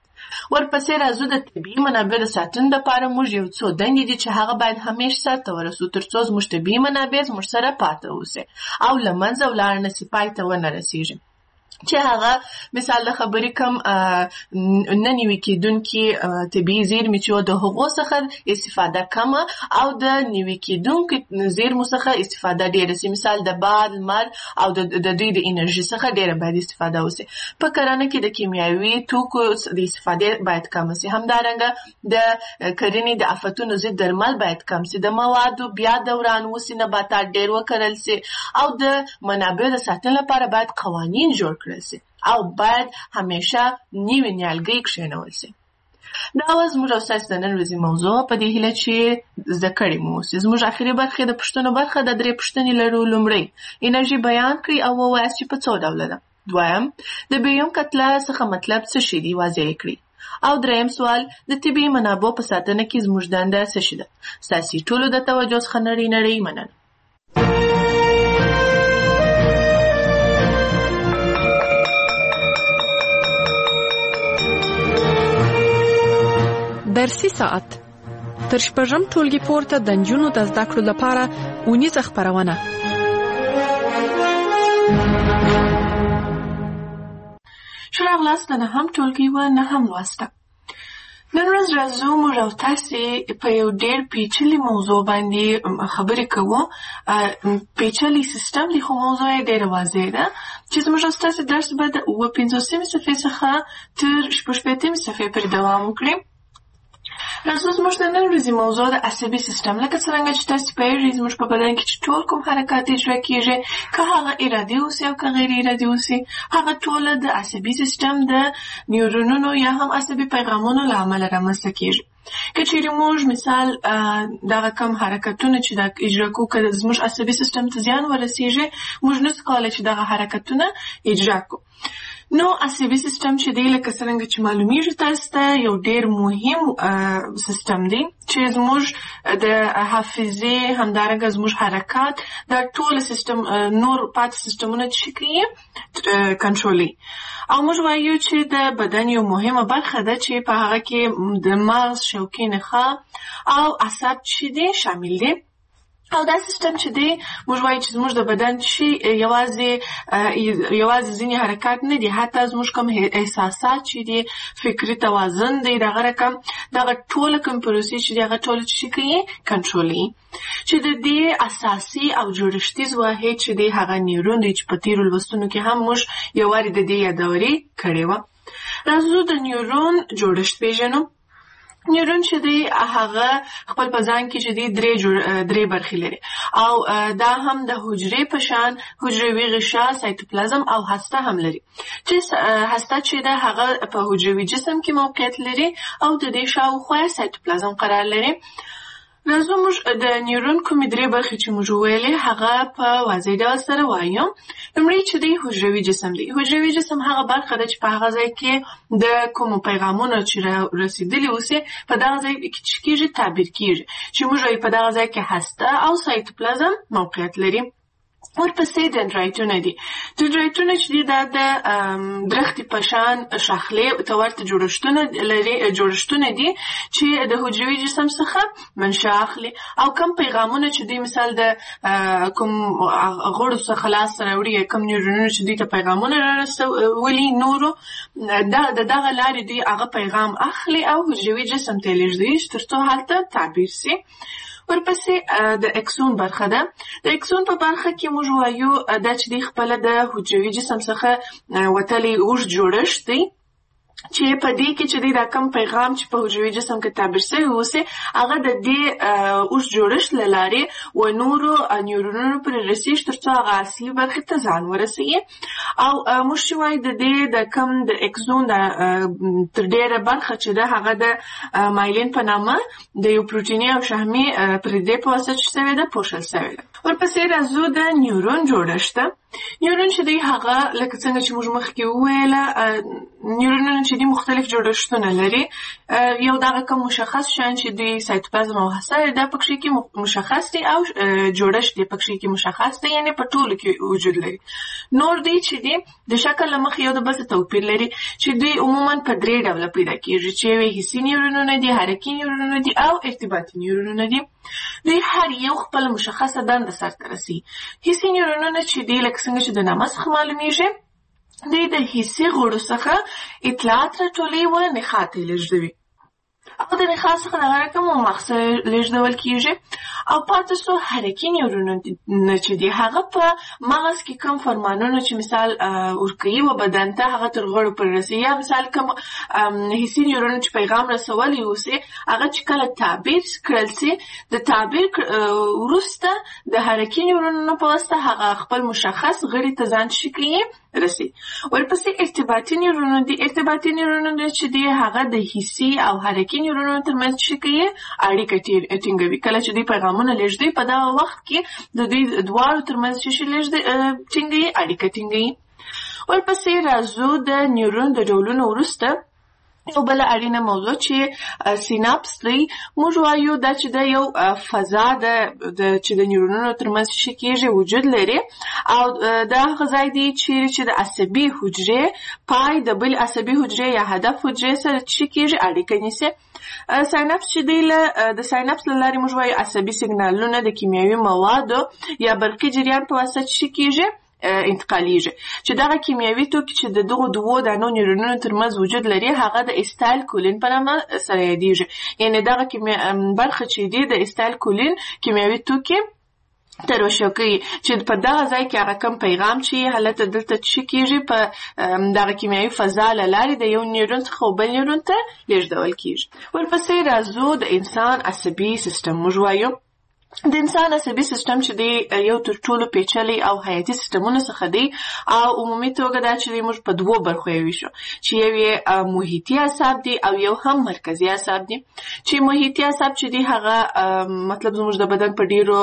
ورپسې راځو د طبیعي منابع د ساتنې لپاره موږ یو څو دندې دي چې هغه باید همیش سرته ورسو ترڅو زموږ طبیعي منابع زموږ سره پاتې اوسي او له منځه ولاړ نه سي، پای ته ونه رسیږي. چې هغه مثال د خبرې کم نه نیوي کېدونکي طبیعي زیرمې چې د هغو څخه استفاده کمه او د نیوي کېدونکي زیرمو څخه استفاده ډېره سي، مثال د باد، لمر او د دوی د انرژي څخه ډېره باید استفاده وسي. په کرنه کې د کیمیاوي توکو د استفادې باید کم سي. همدارنګه د کرنې د آفتونو ضد درمل باید کم سي، د موادو بیا دوران وسي، نباتات ډېر وکرل سي او د منابعو د ساتنې لپاره باید قوانین جوړ کړل سي او باید همیشه نیوي نیالګۍ کښېنول سي. دا وه زموږ او ستاسو د نن ورځې موضوع، په دې هیله چې زده کړې مو اوسي. زموږ اخري برخه د پوښتنو برخه د درې پوښتنې لرو. لومړی انرژي بیان کړئ او ووایاست چې په څو ډوله ده. دویم د بیوم کتله څخه مطلب څه شی دی، واضح کړئ. او دریم سوال د طبیعي منابعو په ساتنه کې زموږ دنده څه شی ده. ستاسې ټولو د توجه څخه نړۍ نړۍ مننه. درسي ساعت تر شپږم ټولګي پورته د نجونو د زده کړو لپاره اونیزه خپرونه. ښه راغلاست د نهم ټولګي و نهم لوسته. نن ورځ راځو موږ او تاسې په یو ډېر پیچلي موضوع باندې خبرې کوو. پیچلي سیستم دی خو موضوع یې ډېره واضح ده چې زموږ او ستاسې درس به د اووه پنځوسمې صفحې څخه تر شپږ شپېتمې صفحې پورې دوام وکړي. راځو زموږ د نن ورځې موضوع د عصبي سیستم. لکه څرنګه چې تاسې پوهېږئ زموږ په بدن کې چې ټول کوم حرکات اجرا کېږي، که هغه ارادي اوسي او که غیر ارادي اوسي، هغه ټوله د عصبي سیستم د نیورونونو یا هم عصبي پیغامونو له امله رامنځته کېږي. که چیرې موږ مثال دغه کم حرکتونه چې دا اجرا کوو که زموږ عصبي سیستم ته زیان ورسېږي، موږ نشو کولی چې دغه حرکتونه اجرا کوو. نو عصبي سیستم چې دی لکه څرنګه چې معلومیږي تاسو ته یو ډیر مهم سیستم دی چې زموږ د حافظې همدارنګه زموږ حرکات دا ټول سیستم نور پات سیستمونه چې کوي کنټرولي او موږ وایو چې د بدن یو مهمه برخه ده چې په هغه کې د مغز شوکي نخاع او عصب چې دی شامل دي او دا سیستم چې دی موږ وایو چې زموږ د بدن شي یوازې یوازې ځینې حرکات نه دي حتی زموږ کوم احساسات چې دي فکري توازن دی دغه رقم دغه ټول کوم پروسې چې دغه ټول چې کوي کنټرولي چې د دې اساسي او جوړښتیز واحد چې دی هغه نیورون دی چې په تیرو لوستونو کې هم موږ یو واری د دې یادوري کړې وه. راځو د نیورون جوړښت پیژنو. نیورون چې دی هغه خپل په ځان کې چې دی درې درې برخې لري او دا هم د حجرې په شان حجروي غشا سایتوپلازم او هسته هم لري چې هسته چې ده هغه په حجروي جسم کې موقعیت لري او د دې شاوخوا سایتوپلازم قرار لري. راځو موږ د نیورون کومې درې برخې چې موږ ویلې هغه په واضح ډول سره وایو. لومړی چې دی حجروي جسم دی. حجروي جسم هغه برخه ده چې په هغه ځای کې د کومو پیغامونو چې رسیدلي اوسي په دغه ځای کې چې کېږي تعبیر کېږي چې موږ وایو په دغه ځای کې هسته او سایتوپلازم موقعیت لري. ورپسې دندرایتونه دي. دندرایتونه چې دي دا د درختې په شان شاخلې ته ورته جوړښتونه لري جوړښتونه دي چې د حجروي جسم څخه منشأ اخلي او کوم پیغامونه چې دوی مثال د کوم غړو څخه لاسته راوړي کوم نیورونونه چې دوی ته پیغامونه رارسولي نورو د دغه لارې دوی هغه پیغام اخلي او حجروي جسم ته لېږدوي تر څو هلته تعبیر سي. ورپسې د اکسون برخه ده. د اکسون په برخه کې موږ وایو دا چې دی خپله د حجروي جسم څخه وتلی اوږد جوړښت دی چې په دې کې چې دی دا کم پیغام چې په حجروي جسم کې تعبیر شوی اوسي هغه د دې اوږد جوړښت له لارې و نورو نیورونونو پورې رسېږي تر څو هغه اصلي برخې ته ځان ورسوي او موږ چې وایو د دې د کم د اکسون تر ډېره برخه چې ده هغه د مایلین په نامه د یو پروټیني او شحمي پردې په واسطه چې شوې ده پوښل شوې ده. ورپسې راځو د نیورون جوړښت ته. نیورون چې دی هغه لکه څنګه چې موږ مخکې وویله نیورونونه چې دی مختلف جوړښتونه لري. یو دغه کوم مشخص شیان چې دی سایتوپلازم او هسته دا پکې کې مشخص دي او جوړښت دی پکې کې مشخص دی یعنی په ټولو کې وجود لري. نور دی چې دی د شکل له مخې یو د بل توپیر لري چې دوی عموما په درې ډوله پیدا کېږي چې یو حسي نیورونونه دي حرکي نیورونونه دي او ارتباطي نیورونونه دي. دوی هر یو خپل مشخصه دنده سرته رسوي. حسي نیورونونه چې دی لکه څنګه چې د نامه څخه معلومیږي دوی د حسي غړو څخه اطلاعات راټولوي و نخاع ته لېږدوي او د نخاع څخه دغه رقم و مغز ته لېږدول کېږي او پاتې څو حرکي نیورونونه چې دي هغه په مغز کې کوم فرمانونه چې مثال ورکوي و بدن ته هغه تر غړو پورې رسوي یا مثال کوم حسي نیورون چې پیغام رسولی اوسي هغه چې کله تعبیر کړل سي د تعبیر وروسته د حرکي نیورونونو په واسطه هغه خپل مشخص غړي ته ځان شي کوي رسي. ورپسې ارتباطي نیورونونه دي. ارتباطي نیورونونه چې دي هغه د حسي او حرکي نیورونونو ترمنځ چې کوي اړیکه ټینګوي. کله چې دوی پیغامونه لېږدوي په دغه وخت کې د دوی دواړو ترمنځ چې شي لېږدوي ټینګوي اړیکه ټینګوي. ورپسې راځو د نیورون د ډولونو وروسته یو بله اړینه موضوع چې سیناپس دی. موږ وایو دا چې د یو فضا د چې د نیورونونو ترمنځ چې کېږي وجود لري او دا هغه ځای دی چې د عصبي حجرې پای د بل عصبي حجرې یا هدف حجرې سره چې کېږي اړیکه نیسي. ساینپس چې دی د ساینپس له لارې موږ وایو عصبي سیګنالونه د کیمیاوي موادو یا برقي جریان په واسطه چې کېږي انتقالیږي چې دغه کیمیاوي توکي چې د دغو دوو دانو نیورونونو ترمنځ وجود لري هغه د اسټایل کولین په نامه سره یادیږي. یعنې دغه برخه چې دی د اسټایل کولین کیمیاوي توکي تروشو کوي چې په دغه ځای کې هغه کوم پیغام چې هلته دلته چې کېږي په دغه کیمیاوي فضا له لارې د یو نیورون څخه بل نیورون ته لېږدول کېږي. ورپسې راځو د انسان عصبي سیستم. موږ وایو د انسان عصبي سیستم چې دی یو تر ټولو پیچلي او حیاتي سیستمونو څخه دی او عمومي توګه دا چې موږ په دوو برخو یې ویشو چې یو یې محیطي اعصاب دي او یو هم مرکزي اعصاب دي. چې محیطي اعصاب چې دی هغه مطلب زموږ د بدن په ډیرو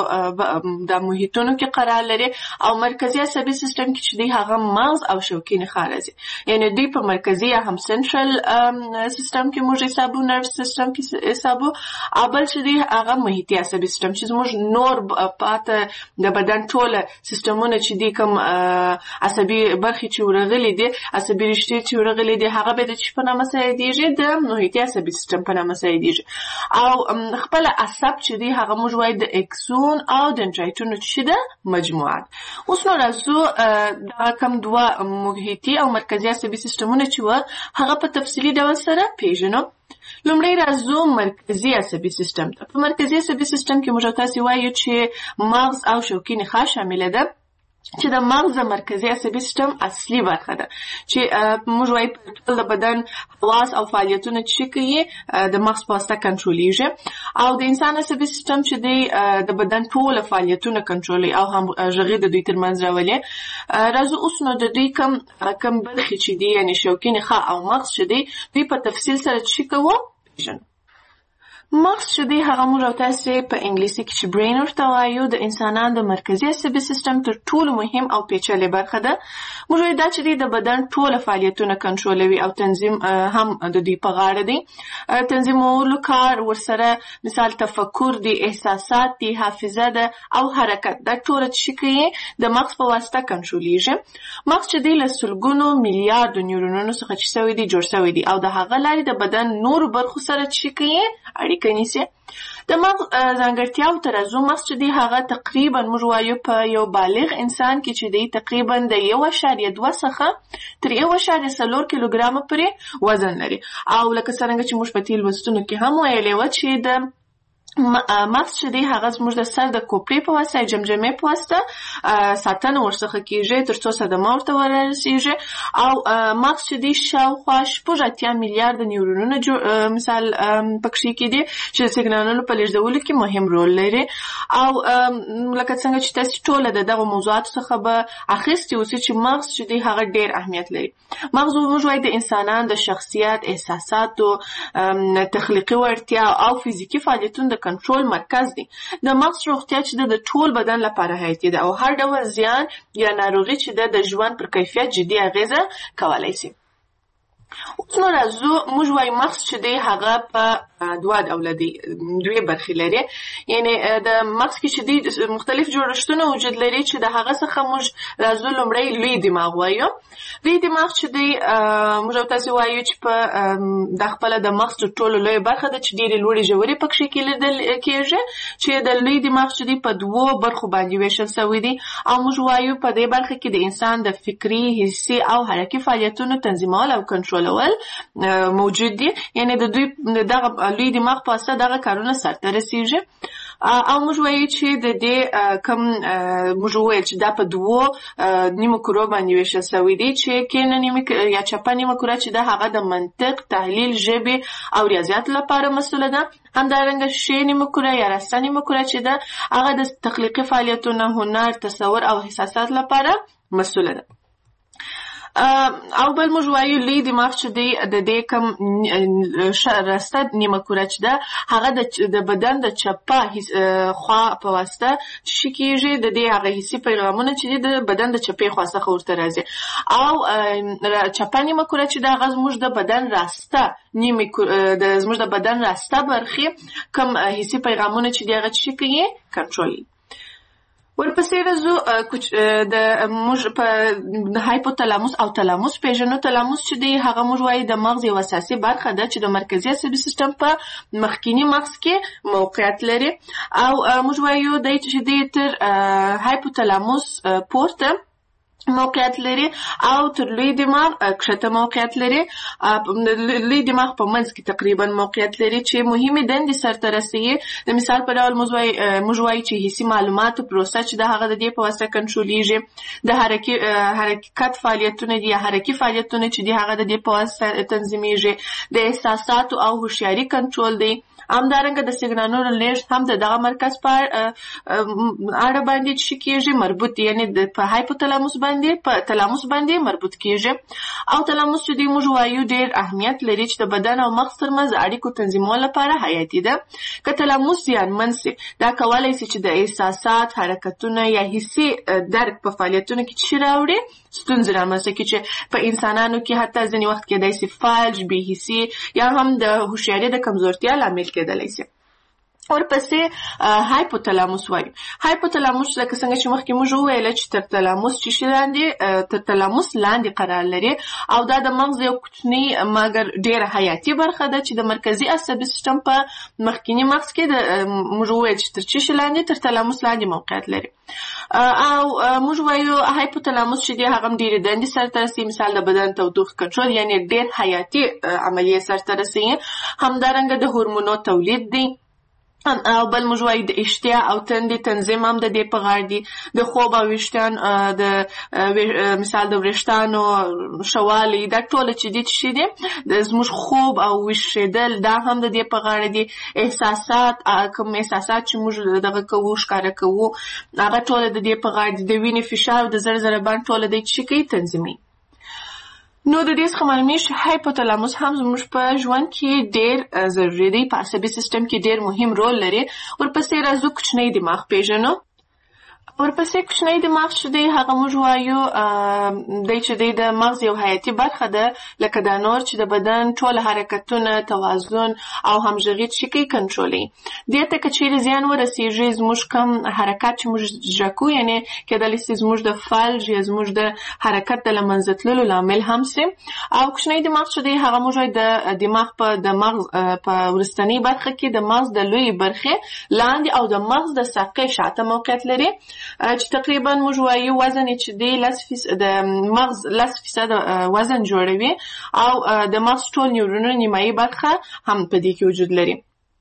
د محیطونو کې قرار لري او مرکزي عصبي سیستم کې چې دی هغه مغز او شوکي نخاع راځي. یعنی دوی په مرکزي یا هم سنټرل سیستم کې موږ حسابو نرو سیستم کې حسابو او بل چې دی هغه محیطي عصبي سیستم چې موږ نور پاته د بدن ټول سیستمونه چې دي کوم عصبي برخې چې ورغلي دي عصبي رشتې چې ورغلي دي هغه به د چې په نامه سایدېږي د محیطي عصبي سیستم په نامه سایدېږي او خپل عصب چې دي هغه موږ وایو د اکسون او دندرایتونو چې ده مجموعات. اوس نو راځو دا کوم دوه محیطي او مرکزي عصبي سیستمونه چې و هغه په تفصیلي ډول سره پیژنو. لومړی راځو مرکزي عصبي سیستم ته. په مرکزي عصبي سیستم کې موږ تاسو وایو چې مغز او شوکي نخاع شامل ده چې د مغز د مرکزي عصبي سیستم اصلي برخه ده چې موږ وایو ټول د بدن حواس او فعالیتونه چې کوي د مغز په واسطه کنټرولېږي او د انسان عصبي سیستم چې دی د بدن ټول فعالیتونه کنټرولوي او هم غږی د دوی ترمنځ راولي. راځو اوس نو د دوی کم کم برخې چې دي یعنی شوکي نخاع او مغز چې دی دوی په تفصیل سره چې کوو پیژنو. مغز چې دی هغه موږ او تاسو په انګلیسي کې چې برین ورته وایو د انسانانو د مرکزي عصبي سیستم تر ټولو مهم او پیچلې برخه ده. موږ وایو دا چې دی د بدن ټول فعالیتونه کنټرولوي او تنظیم هم د دوی په غاړه دی. تنظیمولو کار ورسره مثال تفکر دی، احساسات دی، حافظه ده او حرکت دا ټول چې کوي د مغز په واسطه کنټرولېږي. مغز چې دی له سلګونو میلیارډو نیورونونو څخه چې شوی دی جوړ شوی دی او د هغه لارې د بدن نور برخو سره چې کوي اړیکه نیسي. د مغز ځانګړتیاو ته راځو. مغز چې دی هغه تقریبا موږ وایو په یو بالغ انسان کې چې دی تقریبا د یو اعشاریه دوه څخه تر یو اعشاریه څلور کیلوګرامه پورې وزن لري او لکه څرنګه چې موږ په تېر لوستونو کې هم ویلي وو چې د مغز چې دی هغه زموږ د سر د کوپړې په واسطه جمجمې په واسطه ساتنه ورڅخه کېږي تر څو صدمه ورته ورسېږي او مغز چې دی شاوخوا شپږ اتیا میلیارده نیورونونه مثال پکښې کې دي چې د سیګنالونو په لېږدولو کې مهم رول لري او لکه څنګه چې تاسو ټوله د دغو موضوعاتو څخه به اخیستي اوسئ چې مغز چې دی هغه ډېر اهمیت لري. مغز موږ وایو د انسانانو د شخصیت، احساساتو، تخلیقي وړتیا او فزیکي فعالیتونو د کنټرول مرکز دی. د مغز روغتیا چې د ټول بدن لپاره حیاتي ده او هر ډول زیان یا ناروغي چې د ژوند پر کیفیت جدي اغیزه کولی شي. اوس نو راځو موږ وایو مغز چې دی هغه په دوه ډوله دی، دوې برخې لري. یعنی د مغز کې چې دی مختلف جوړښتونه وجود لري چې د هغه څخه موږ راځو لومړی لوی دماغ وایو. لوی دماغ چې دی موږ او تاسو وایو چې په د خپله د مغز تر ټولو لویه برخه ده چې ډېرې لوړې ژورې پکښې کې لیدل کېږي چې د لوی دماغ چې دی په دوو برخو باندې ویشل شوی دی او موږ وایو په دې برخه کې د انسان د فکري، حسي او حرکي فعالیتونو تنظیمول او کنټرول موجود دي. یعنی د دوی دغه لوی دماغ په واسطه دغه کارونه سرته رسیږي او موږ وایو چې د دې کوم موږ وویل چې دا په دوو نیمو کرو باندې ویشل شوی دی چې کیڼه نیمه یا چپه نیمه کره چې ده هغه د منطق، تحلیل، ژبې او ریاضیاتو لپاره مسؤله ده. همدارنګه ښې نیمه کره یا راسته نیمه کره چې ده هغه د تخلیقي فعالیتونو، هنر، تصور او احساسات لپاره مسؤله ده. او بل موږ وایو لوی دماغ چې دی د دې کوم راسته نیمه کره چې ده هغه د بدن د چپه خوا په واسطه چې کېږي د دې هغه حسي پیغامونه چې دي د بدن د چپې خوا څخه ورته راځي او چپه نیمه کره چې ده هغه زموږ د بدن راسته نیمې د زموږ د بدن راسته برخې کوم حسي پیغامونه چې دي هغه چې کوي کنټرول. ورپسې راځو د موږ په هایپوتلاموس او تلاموس پیژنو. تلاموس چې دی هغه موږ وایو د مغز یو اساسي برخه ده چې د مرکزي عصبي سیستم په مخکینی مغز کې موقعیت لري او موږ وایو دی چې دی تر هایپوتلاموس پورته موقعیت لري او تر لوی دماغ کښته موقعیت لري. لوی دماغ په منځ کې تقریبا موقعیت لري چې مهمې دندې سرته رسوي. د مثال په ډول موږ وایو چې حسي معلوماتو پروسه چې د هغه د دې په واسطه کنټرولېږي. د حرکت فعالیتونه دي یا حرکي فعالیتونه چې دي هغه د دې په واسطه تنظیمیږي. د احساساتو او هوښیاري کنټرول دی همدارنګه د سیګنالونو لیږد هم د دغه مرکز په اړه باندې چې کېږي مربوط یعنی په هایپوتلاموس باندې په تلاموس باندې مربوط کېږي او تلاموس چې دی موږ وایو ډېر اهمیت لري چې د بدن او مغز ترمنځ اړیکو تنظیمولو لپاره حیاتي ده. که تلاموس زیانمن سي دا کولای شي چې د احساسات حرکتونه یا حسي درک په فعالیتونو کې چې راوړي ستونزې رامنځته کړي چې په انسانانو کې حتی ځینې وخت کېدای شي فلج بې حسي یا هم د هوښیارۍ د کمزورتیا لامل کېدلی شي. ورپسې هایپوتلاموس وایو. هایپوتلاموس لکه څنګه چې مخکې موږ وویل چې تر تلاموس چې شي لاندې تر تلاموس لاندې قرار لري او دا د مغز یو کوچنی مګر ډېره حیاتي برخه ده چې د مرکزي عصبي سیستم په مخکینی مغز کې د موږ وویل چې تر چې شي لاندې تر تلاموس لاندې موقعیت لري او موږ وایو هایپوتلاموس چې دی هغه هم ډېرې دندې سرته رسوي، مثال د بدن تودوخې کنټرول یعنې ډېر حیاتي عملیې سرته رسوي. همدارنګه د هورمونو تولید دی او بل موږ وایو د اشتها او تندې تنظیم هم د دې په غاړه دي. د خوب او ویښتان د مثال د وریښتانو ښهوالی دا ټوله چې دي چې دي د زموږ خوب او ویښېدل دا هم د دې په غاړه دي. احساسات کوم احساسات چې موږ دغه کوو ښکاره کوو هغه ټوله د دې په غاړه دي. د وینې فشار او د زړه ضربان ټوله دی چې کوي تنظیمي. نو د دې څخه معلومیږي چې هایپوتلاموس هم زموږ په ژوند کې ډېر ضروري دی، په عصبي سیستم کې ډېر مهم رول لري. ورپسې راځو کوچنی دماغ پیژنو. ورپسې کوچنی دماغ چې دی هغه موږ وایو دی چې دی د مغز یو حیاتي برخه ده لکه دا نور چې د بدن ټول حرکتونه توازن او همغږي چې کوي کنټرولوي. دې ته که چیرې زیان ورسېږي زموږ کم حرکات چې موږ اجرا کوو یعنې کېدلی شي زموږ د فلج یا زموږ د حرکت د له منځه تللو لامل هم سي. او کوچنی دماغ چې دی هغه موږ وایو د دماغ په د مغز په وروستنۍ برخه کې د مغز د لویې برخې لاندې او د مغز د ساقې شاته موقعیت لري چې تقریبا موږ وایو وزن چې دی لس فیصد د مغز لس فیصد وزن جوړوي او د مغز ټول نیورونونه نیمایي برخه هم په دې کې وجود لري.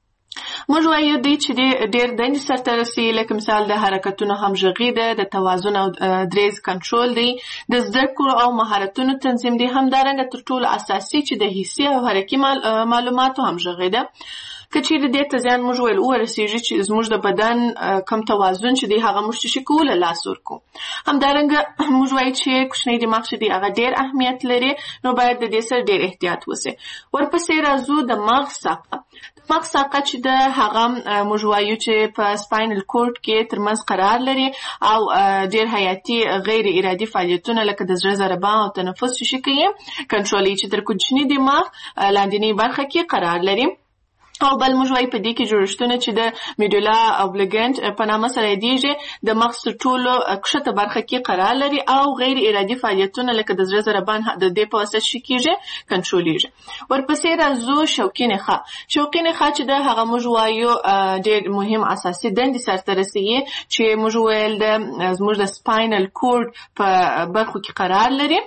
موږ وایو دی چې دی ډېر دندې سرته رسوي لکه مثال د حرکتونو همغږي ده، د توازن او دریز کنټرول دی، د زده کړو او مهارتونو تنظیم دی. همدارنګه تر ټولو اساسي چې د حسي او حرکي معلوماتو همغږي ده. که چیرې دې ته زیان موږ ویل ورسېږي چې زموږ د بدن کم توازن چې دی هغه موږ څه کوو له لاسه ورکوو. همدارنګه موږ وایو چې کوچنی دماغ چې دی هغه ډېر اهمیت لري نو باید د دې سره ډېر احتیاط وسي. ورپسې راځو د مغز ساقه. د مغز ساقه چې ده هغه موږ وایو چې په سپاینل کورډ کې ترمنځ قرار لري او ډېر حیاتي غیر ارادي فعالیتونه لکه د زړه ضربان او تنفس چې کوي کنټرولوي چې تر کوچني دماغ لاندنۍ برخه کې قرار لري. او بل موږ وایو په دې کې جوړښتونه چې د میډولا اوبلیګنټ په نامه سره یادېږي د مغز تر ټولو کښته برخه کې قرار لري او غیر ارادي فعالیتونه لکه د زړه ضربان د دې په واسطه چې کېږي کنټرولېږي. ورپسې راځو شوکي نخاع. شوکي نخاع چې ده هغه موږ وایو ډېر مهم اساسي دندې سرته رسوي چې موږ ویل د زموږ د سپاینل کورډ په برخو کې قرار لري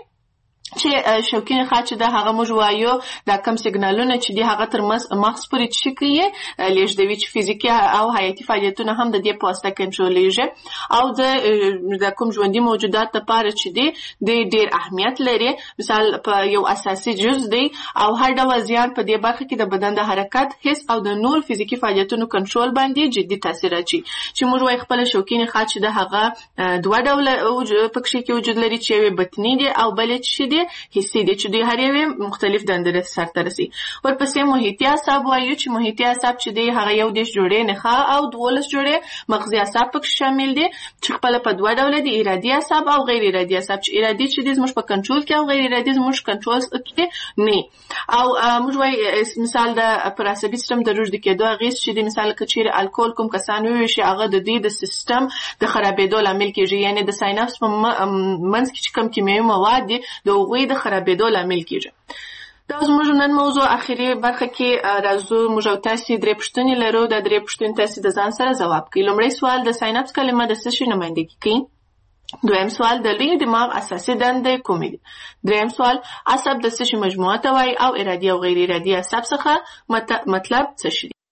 چې شوکي نخاع چې ده هغه موږ وایو دا کم سیګنالونه چې دي هغه تر مغز پورې چې کوي لیږدوي چې فزیکي او حیاتي فعالیتونه هم د دې په واسطه کنټرولېږي او د کوم ژوندي موجودات لپاره چې دی دی ډېر اهمیت لري. مثال په یو اساسي جز دی او هر ډول زیان په دې برخه کې د بدن د حرکت حس او د نور فزیکي فعالیتونو کنټرول باندې جدي تاثیر اچوي. چې موږ وایو خپله شوکي نخاع چې ده هغه دوه ډوله پکښې کې وجود لري چې یوې بطني دی او بلې چې دی حسي دي چې دوی هر یوې مختلف دندې سرته رسي. ورپسې محیطي اعصاب وایو چې محیطي اعصاب چې دی هغه یو دېرش جوړې نخاع او دولس جوړې مغزي اعصاب پکې شامل دي چې خپله په دوه ډوله دي ارادي اعصاب او غیر ارادي اعصاب چې ارادي چې دی زموږ په کنټرول کې او غیر ارادي زموږ کنټرول کې نه. او موږ وایو مثال د پر عصبي سیستم د رژد کېدو اغېز چې دی مثال که چیرې الکول کوم کسان وویشي هغه د دوی د سیستم د خرابېدو لامل کېږي یعنې د ساینپس په منځ کې چې کوم کیمیاوي مواد دي د هغوی د خرابېدو لامل کېږي. دا زموږ نن موضوع اخري برخه کې راځو موږ او تاسې درې پوښتنې لرو. دا درې پوښتنې تاسې د ځان سره ځواب کړئ. لومړی سوال د ساینپس کلمه د څه شي نمایندګي کوي؟ دویم سوال د لوی دماغ اساسي دندې کومې دي؟ دریم سوال عصب د څه شي مجموعه ته وایي او ارادي او غیر ارادي عصب څخه مطلب څه شي دي؟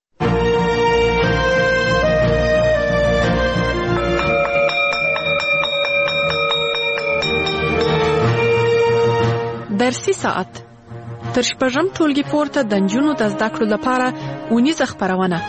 درسي ساعت تر شپږم ټولګي پورته د نجونو د زده کړو لپاره اونیزه خبرونه.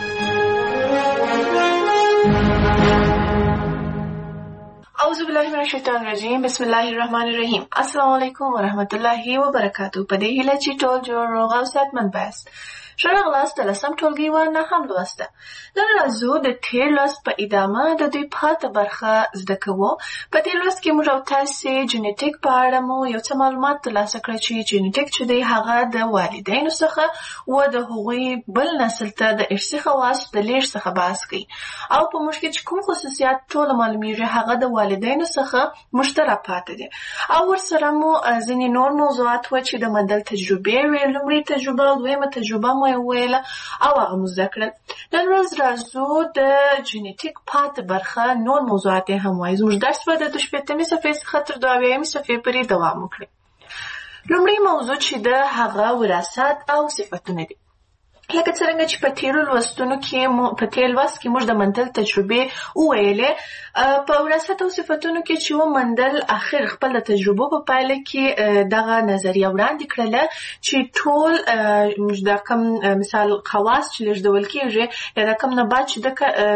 اعوذ بالله من الشیطان الرجیم. بسم الله الرحمن الرحیم. السلام علیکم و رحمت الله و برکاته. په دې هیله چې ټول جوړ روغ او صحتمند باسئ. ښه راغلاست د لسم ټولګي و نهم لوسته. نن راځو د تېر لوست په ادامه د دوی پاته برخه زده کوو. په دې لوست کې موږ او تاسې جینیټیک په اړه مو یو څه معلومات ترلاسه کړل چې جینیټیک چې دی هغه د والدینو څخه و د هغوی بل نسل ته د ارثي خواصو د لیږد څخه بحث کوي او په موږ کې چې کوم خصوصیات ټوله معلومیږي هغه د والدینو څخه مشترک پاتې دي او ورسره مو ځینې نور موضوعات و چې د مندل تجربې وې. لومړۍ تجربه او دویمه تجربه مو ویله او هغه مو زده کړل. نن ورځ راځو د جینیټیک پاتې برخه نور موضوعات یې هم وایو. زموږ درس به د دوه شپېتمې صفحې څخه تر دوه اویایمې صفحې پورې دوام وکړي. لومړی موضوع چې د هغه وراثت او صفتونه دي. لکه څرنګه چې په تېرو لوستونو کې مو په تېر لوست کې موږ د مندل تجربې وویلې، په وراثت او صفتونو کې چې و مندل اخر خپل د تجربو په پایله کې دغه نظریه وړاندې کړله چې ټول د کوم مثال خواص چې لیږدول کېږي یا د کوم نبات چې د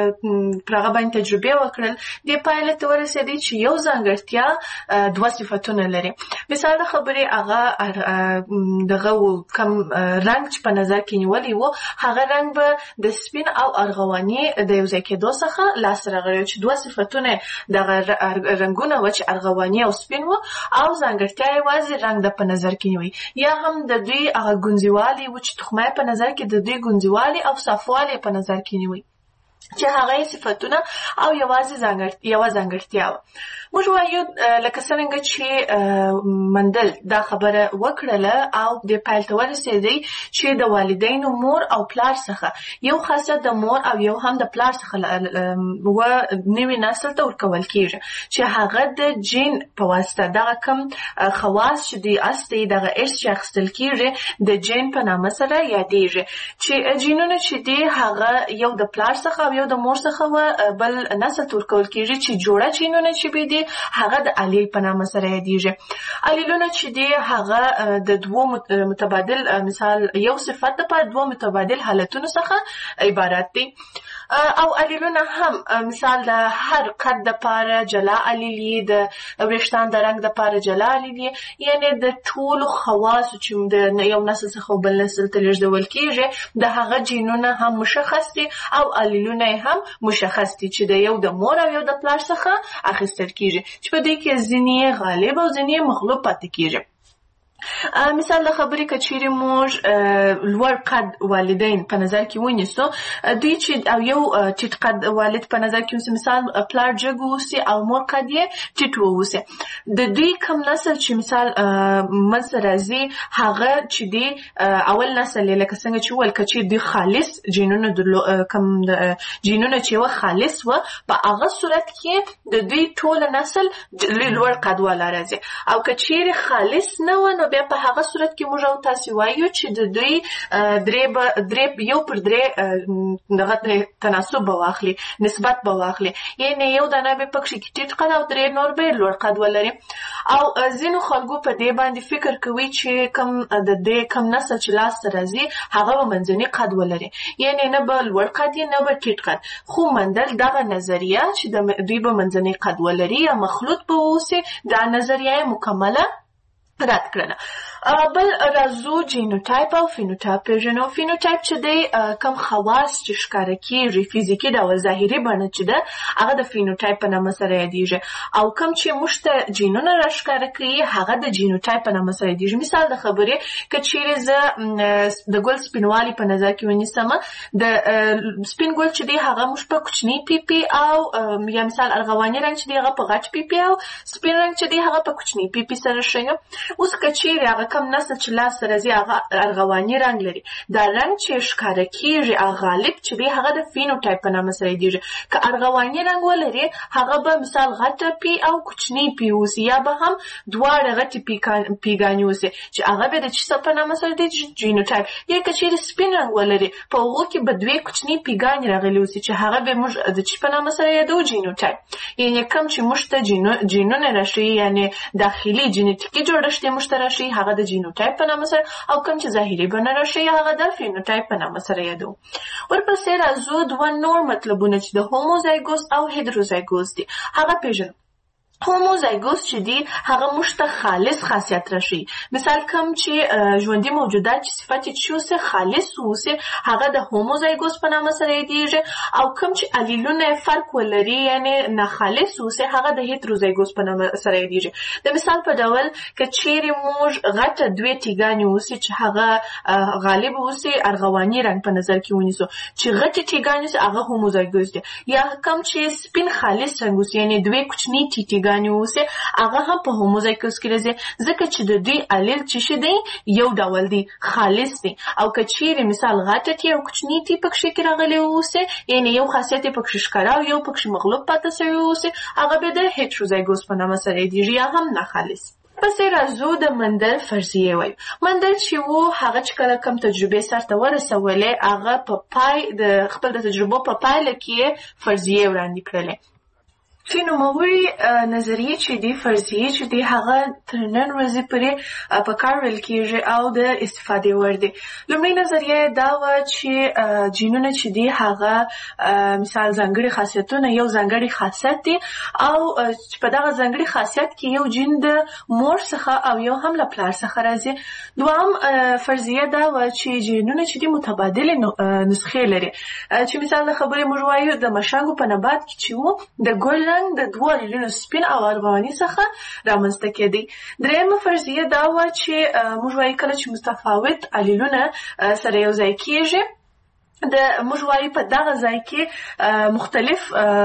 پر هغه باندې تجربې وکړل دې پایله ته ورسېدی چې یو ځانګړتیا دوه صفتونه لري. مثال د خبرې هغه دغه کوم رنګ چې په نظر کې نیولی و هغه رنګ به د سپین او ارغواني د یو ځای کېدو څخه لاسته راغلی چې دوه صفتونه دغه رنګونه و چې ارغواني او سپین و او ځانګړتیا یوازې رنګ د په نظر کې نیوي یا هم د دوی هغه ګونځیوالي و چې تخمه په نظر کې د دوی ګونځیوالي او صفوالي په نظر کې نیوي چې هغه صفتونه او یوازې یوه ځانګړتیا وه. موږ وایو لکه څرنګه چې مندل دا خبره وکړله او دې پیل ته ورسېدی چې د والدینو مور او پلار څخه یو خاصیت د مور او یو هم د پلار څخه و نوي نسل ته ورکول کېږي چې هغه د جین په واسطه دغه کوم خواص چې دی اصلي دغه ارث چې اخیستل کېږي د جین په نامه سره یادېږي چې جینونه چې دی هغه یو د پلار څخه او یو د مور څخه و بل نسل ته ورکول کېږي چې جوړه جینونه چې به دی هغه د الیل په نامه سره یادېږي. الیلونه چې دی هغه د دوو متبادل مثال یو صفت دپاره دوه متبادل حالتونو څخه عبارت دی او الیلونه هم مثال د هر قد دپاره جلا الیلي د وریښتان د رنګ دپاره جلا الیلي یعنې د ټولو خواصو چې د یو نسل څخه بل نسل ته لیږدول کېږي د هغه جینونه هم مشخص دي او الیلونه هم مشخص دي چې د یو د مور او یو د پلار څخه اخیستل کېږي چې په دې کې ځینې غالب او ځینې مغلوب پاتې کېږي. مثال د خبرې که چیرې موږ لوړ قد والدین په نظر کې ونیسو دوی چې او یو ټیټ قد والد په نظر کې ونیسو مثال پلار جګ واوسي او مور قد یې ټیټ واوسي د دوی کم نسل چې مثال منځته راځي هغه چې دی اول نسل یې لکه څنګه چې وویل که چې دوی خالص جینونه کم جینونه چې وه خالص وه په هغه صورت کې د دوی ټوله نسل لوړ قد والا راځي او که چیرې خالص نه وه نو بیا په هغه صورت کې موږ او تاسې وایو چې د دوی درې به درې یو پر درې دغه تناسب به واخلي نسبت به واخلي یعنې یو دانه به پکښې کې ټیټ قد او درې نور به لوړ قد ولري او ځینو خلکو په دې باندې فکر کوي چې کم د دې کم نسل چې لاسته راځي هغه به منځني قد ولري یعنې نه به لوړ قد یې نه به ټیټ قد خو مندل دغه نظریه چې دوی به منځني قد ولري یا مخلوط به واوسي دا نظریه مکمله رد کړنه. بل راځو جینوټایپ او فینوټایپ پیژنو. فینوټایپ چې دی کم خواص چې ښکاره کېږي فزیکي ډول ظاهري بڼه چې ده هغه د فینوټایپ په نامه سره یادېږي او کم چې موږ ته جینونه راښکاره کوي هغه د جینوټایپ په نامه سره یادېږي. مثال د خبرې که چیرې زه د ګل سپینوالي په نظر کې ونیسم د سپین ګل چې دی هغه موږ په کوچني پیپي او یا مثال ارغواني رنګ چې دی هغه په غټ پیپي او سپین رنګ چې دی هغه په کوچني پیپي سره ښیي. اوس که چیرې هغه کم نسل چې لاسته راځي هغه ارغواني رنګ لري دا رنګ چې ښکاره کېږي هغه غالب چې دی هغه د فینوټایپ په نامه سره یادېږي. که ارغواني رنګ ولري هغه به مثال غټه پي او کوچني پي اوسي یا به هم دواړه غټې پیګانې اوسي چې هغه به د څه په نامه سره دی جینوټایپ. یا که چیرې سپین رنګ ولري په هغو کې به دوې کوچني پیګانې راغلي اوسي چې هغه به موږ د څه په نامه سره یادوو جینوټایپ. یعنې کوم چې موږ ته جینونه راښیي یعنې داخلي جینیټیکي جوړښت یې موږ ته راښیي هغه هغه د جینوټایپ په نامه سره او کوم چې ظاهري بڼه راشي هغه د فینوټایپ په نامه سره یادو. ورپسې راځو دوه نور مطلبونه چې د هوموزایګوس او هیدروزایګوس دي هغه پیژنو. هوموزایګوس چې دی هغه موږ ته خالص خاصیت راشي. مثال کوم چې ژوندي موجودات چې صفت چې اوسه خالص اوسه هغه د هوموزایګوس په نامه سره یادیږي او کوم چې الیلونه فرق ولري یعنی نه خالص اوسه هغه د هیتروزایګوس په نامه سره یادیږي. د مثال په ډول که چیرې موږ غټه دوه تیګانې اوسه چې هغه غالب اوسه ارغواني رنګ په نظر کې ونیسو چې غټه تیګانې هغه هوموزایګوس دي یا کوم چې سپین خالص رنګ اوسه یعنی دوه کوچنی تیګ اوسه هغه هم په هوموزایګوس کې راځي ځکه چې د دوی الیل چې شي دی یو ډول دی خالص دی او که چیرې مثال غټه تی او کوچنی تی پکې کې راغلی اوسه یعنی یو خاصیت پکې ښکارا او یو پکې مغلوب پاتې شوی اوسه هغه به د هیتروزایګوس په نامه سره دی یا هم نه خالص. پس راځو د مندل فرضیه وایو. مندل چې وو هغه چې کله کوم تجربه سره ورسولې هغه په پای د خپل تجربه په پایله کې فرضیه وړاندې کړلې. چې نوموړي نظریه چې دی فرضیه چې دی هغه تر نن ورځې پورې په کار ویل کېږي او د استفادې وړ دی. لومړی نظریه دا وه چې جینونه چې دی هغه مثال ځانګړي خاصیتونه یو ځانګړي خاصیت دی او چې په دغه ځانګړي خاصیت کې یو جین د مور څخه او یو هم له پلار څخه راځي. دوهم فرضیه دا وه چې جینونه چې دی متبادلې نسخې لري چې مثال د خبرې موږ وایو د مشنګو په نبات کې چې وو د ګل د دوه الیلونو سپین او ارغواني څخه رامنځته کېدی. دریمه فرضیه دا وه چې موږ وایو کله چې متفاوت الیلونه سره یو ځای کېږي د موږ وایو په دغه ځای کې مختلف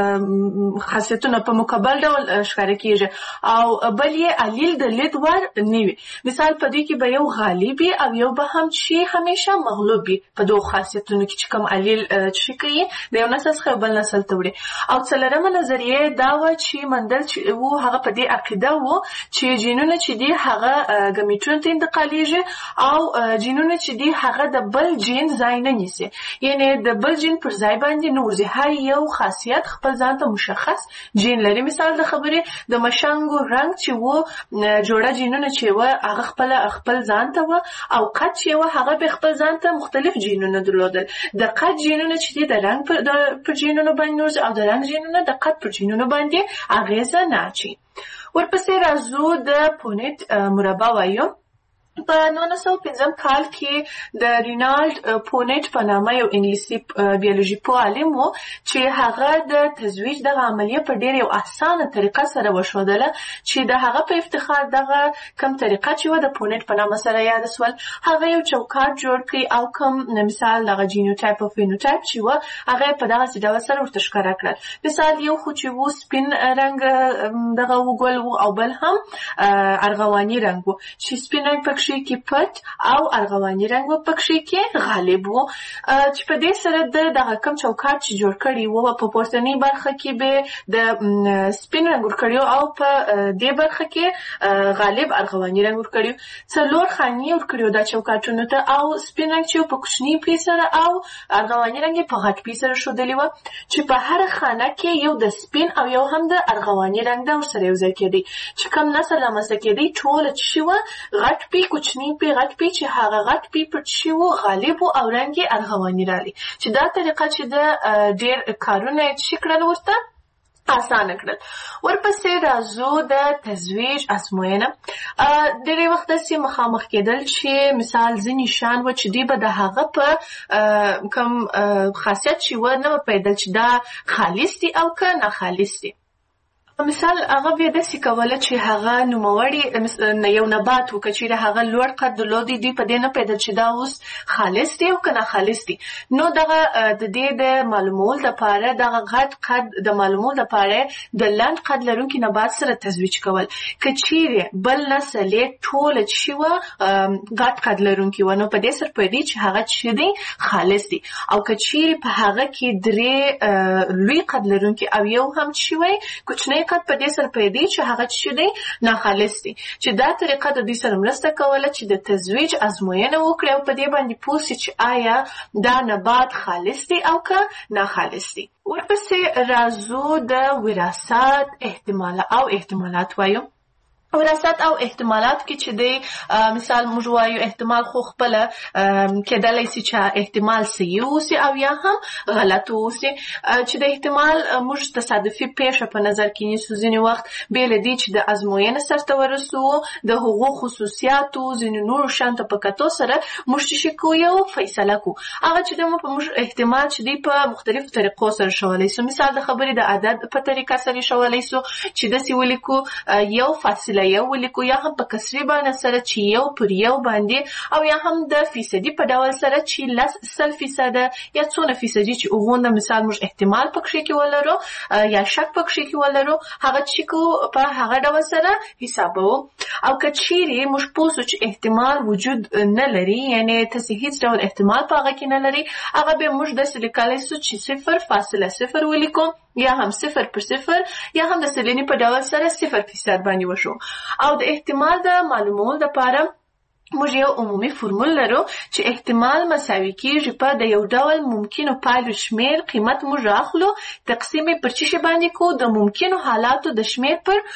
خاصیتونه په مکمل ډول ښکاره کېږي او بل یې الیل د لید وړ نه وي. مثال په دې کې به یو غالب وي او یو به هم چې همیشه مغلوب وي په دغو خاصیتونو کې چې کوم الیل چې کوي د یو نسل څخه بل نسل ته وړي. او څلورمه نظریه دا وه چې مندل چې و هغه په دې عقیده و چې جینونه چې دي هغه ګمیټونو ته انتقالیږي او جینونه چې دي هغه د بل جین ځای نه نیسي یعنی د بل جین پر ځای باندې نه ورځي. هر یو خاصیت خپل ځان ته مشخص جین لري. مثال د خبرې د مشنګو رنګ چې و جوړه جینونه چې و هغه خپل خپل ځان ته و او قد چې و هغه به خپل ځان ته مختلف جینونه درلودل. د قد جینونه چې دي د رنګ پر جینونو باندې ورځي او د رنګ جینونه د قد پر جینونو باندې اغیزه نه اچي. ورپسې راځو د پونیټ مربع وایو. په نولس سوه پنځم کال کې د رینالډ پونیټ په نامه یو انګلیسي بیولوژي پوه عالم و چې هغه د تزویج دغه عملیه په ډېر یو اسانه طریقه سره وښودله چې د هغه په افتخار دغه کم طریقه چې و د پونیټ په نامه سره یاد سول. هغه یو چوکاټ جوړ کړي او کوم مثال دغه جینوټایپ او فینوټایپ چې و هغه په دغسې ډول سره ورته ښکاره کړل. مثال یو خو چې و سپین رنګ دغه وګل و او بل هم ارغواني رنګ و چې سپین رنګ پکې کې پټ او ارغواني رنګ و پکې کې غالب و چې په دې سره د دغه کم چوکاټ چې جوړ کړي و په پورتنۍ برخه کې به د سپین رنګ ورکړي او په دې برخه کې غالب ارغواني رنګ ورکړي. څلور خانې ورکړي دا چوکاټونو ته او سپین رنګ چې په کوچني پی سره او ارغواني رنګ په غټ پی سره ښودلی و چې په هر خانه کې یو د سپین او یو هم د ارغواني رنګ د ورسره یو ځای کېدی چې کوم نسل رامنځته کېدی ټوله چې شي وه غټ پی کوچنی پی غټ پی چې هغه غټ پی پټ شي وو غالب و او رنګ یې ارغواني راغلی چې دا طریقه چې د ډېر کارونه یې چې کړل ورته اسانه کړل. ورپسې راځو د تزویج ازموینه. ډېری وخت داسې مخامخ کېدل چې مثال ځینې شیان و چې دوی به د هغه په کوم خاصیت چې و نه به پوهېدل چې دا خالص دي او که ناخالص دي. مثال هغه بیا داسې کوله چې هغه نوموړي یو نبات و که چیرې هغه لوړ قد درلودی دوی په دې نه پوهېدل چې دا اوس خالص دی او که ناخالص دی. نو دغه د دې د معلومولو دپاره دغه غټ قد د معلومولو دپاره د لنډ قد لرونکي نبات سره تزویج کول. که چیرې بل نسل یې ټوله چې شي وه غټ قد لرونکي وه نو په دې سره پوهېدی چې هغه چې دی خالص دی. او که چیرې په هغه کې درې لوی قد لرونکي او یو هم چې شي وی کوچنی قد په دې سره پوهېدی چې هغه چې دی ناخالص دی. چې دا طریقه د دوی سره مرسته کوله چې د تزویج ازموینه وکړي او په دې باندې پوه سي چې آیا دا نبات خالص دی او که ناخالص دی. ورپسې راځو د وراثت احتمال او احتمالات وایو. وراثت او احتمالات کې چې دی مثال موږ وایو احتمال خو خپل کېدلی سي چې احتمال صحیح اوسي او یا هم غلط اوسي چې د احتمال موږ تصادفي پیښه په نظر کې نیسو ځینې وخت بې له دې چې د ازموینې سرته ورسو د هغو خصوصیاتو ځینې نورو شیانو ته په کتو سره موږ څه کوو یو فیصله کوو هغه چې دی موږ احتمال چې دی په مختلفو طریقو سره ښولی سو مثال د خبرې د عدد په طریقه سره ښولی سو چې داسې ولیکو یو فاصله یو ولیکو یا هم په کسري بڼه سره چې یو پر یو باندې او یا هم د فیصدي په ډول سره چې لس سل فیصده یا څونه فیصدي چې هغونه مثال موږ احتمال پکښې کې ولرو یا شک پکښې کې ولرو هغه چې کو په هغه ډول سره حسابو او که چیرې موږ پوه سو چې احتمال وجود نه لري یعنی تاسې هیڅ ډول احتمال په هغه کې نه لري هغه به موږ داسې لیکلی سو چې صفر فاصله صفر ولیکو یا هم صفر پر صفر یا هم د سلنې په ډول سره صفر فیصد باندې وشو او د احتمال د معلومولو لپاره موږ یو عمومي فرمول لرو چې احتمال مساوي کیږي په د یو ډول ممکنو پایلو شمیر قیمت موږ راخلو تقسیم پر چی شي باندې کو د ممکنو حالاتو د شمیر پر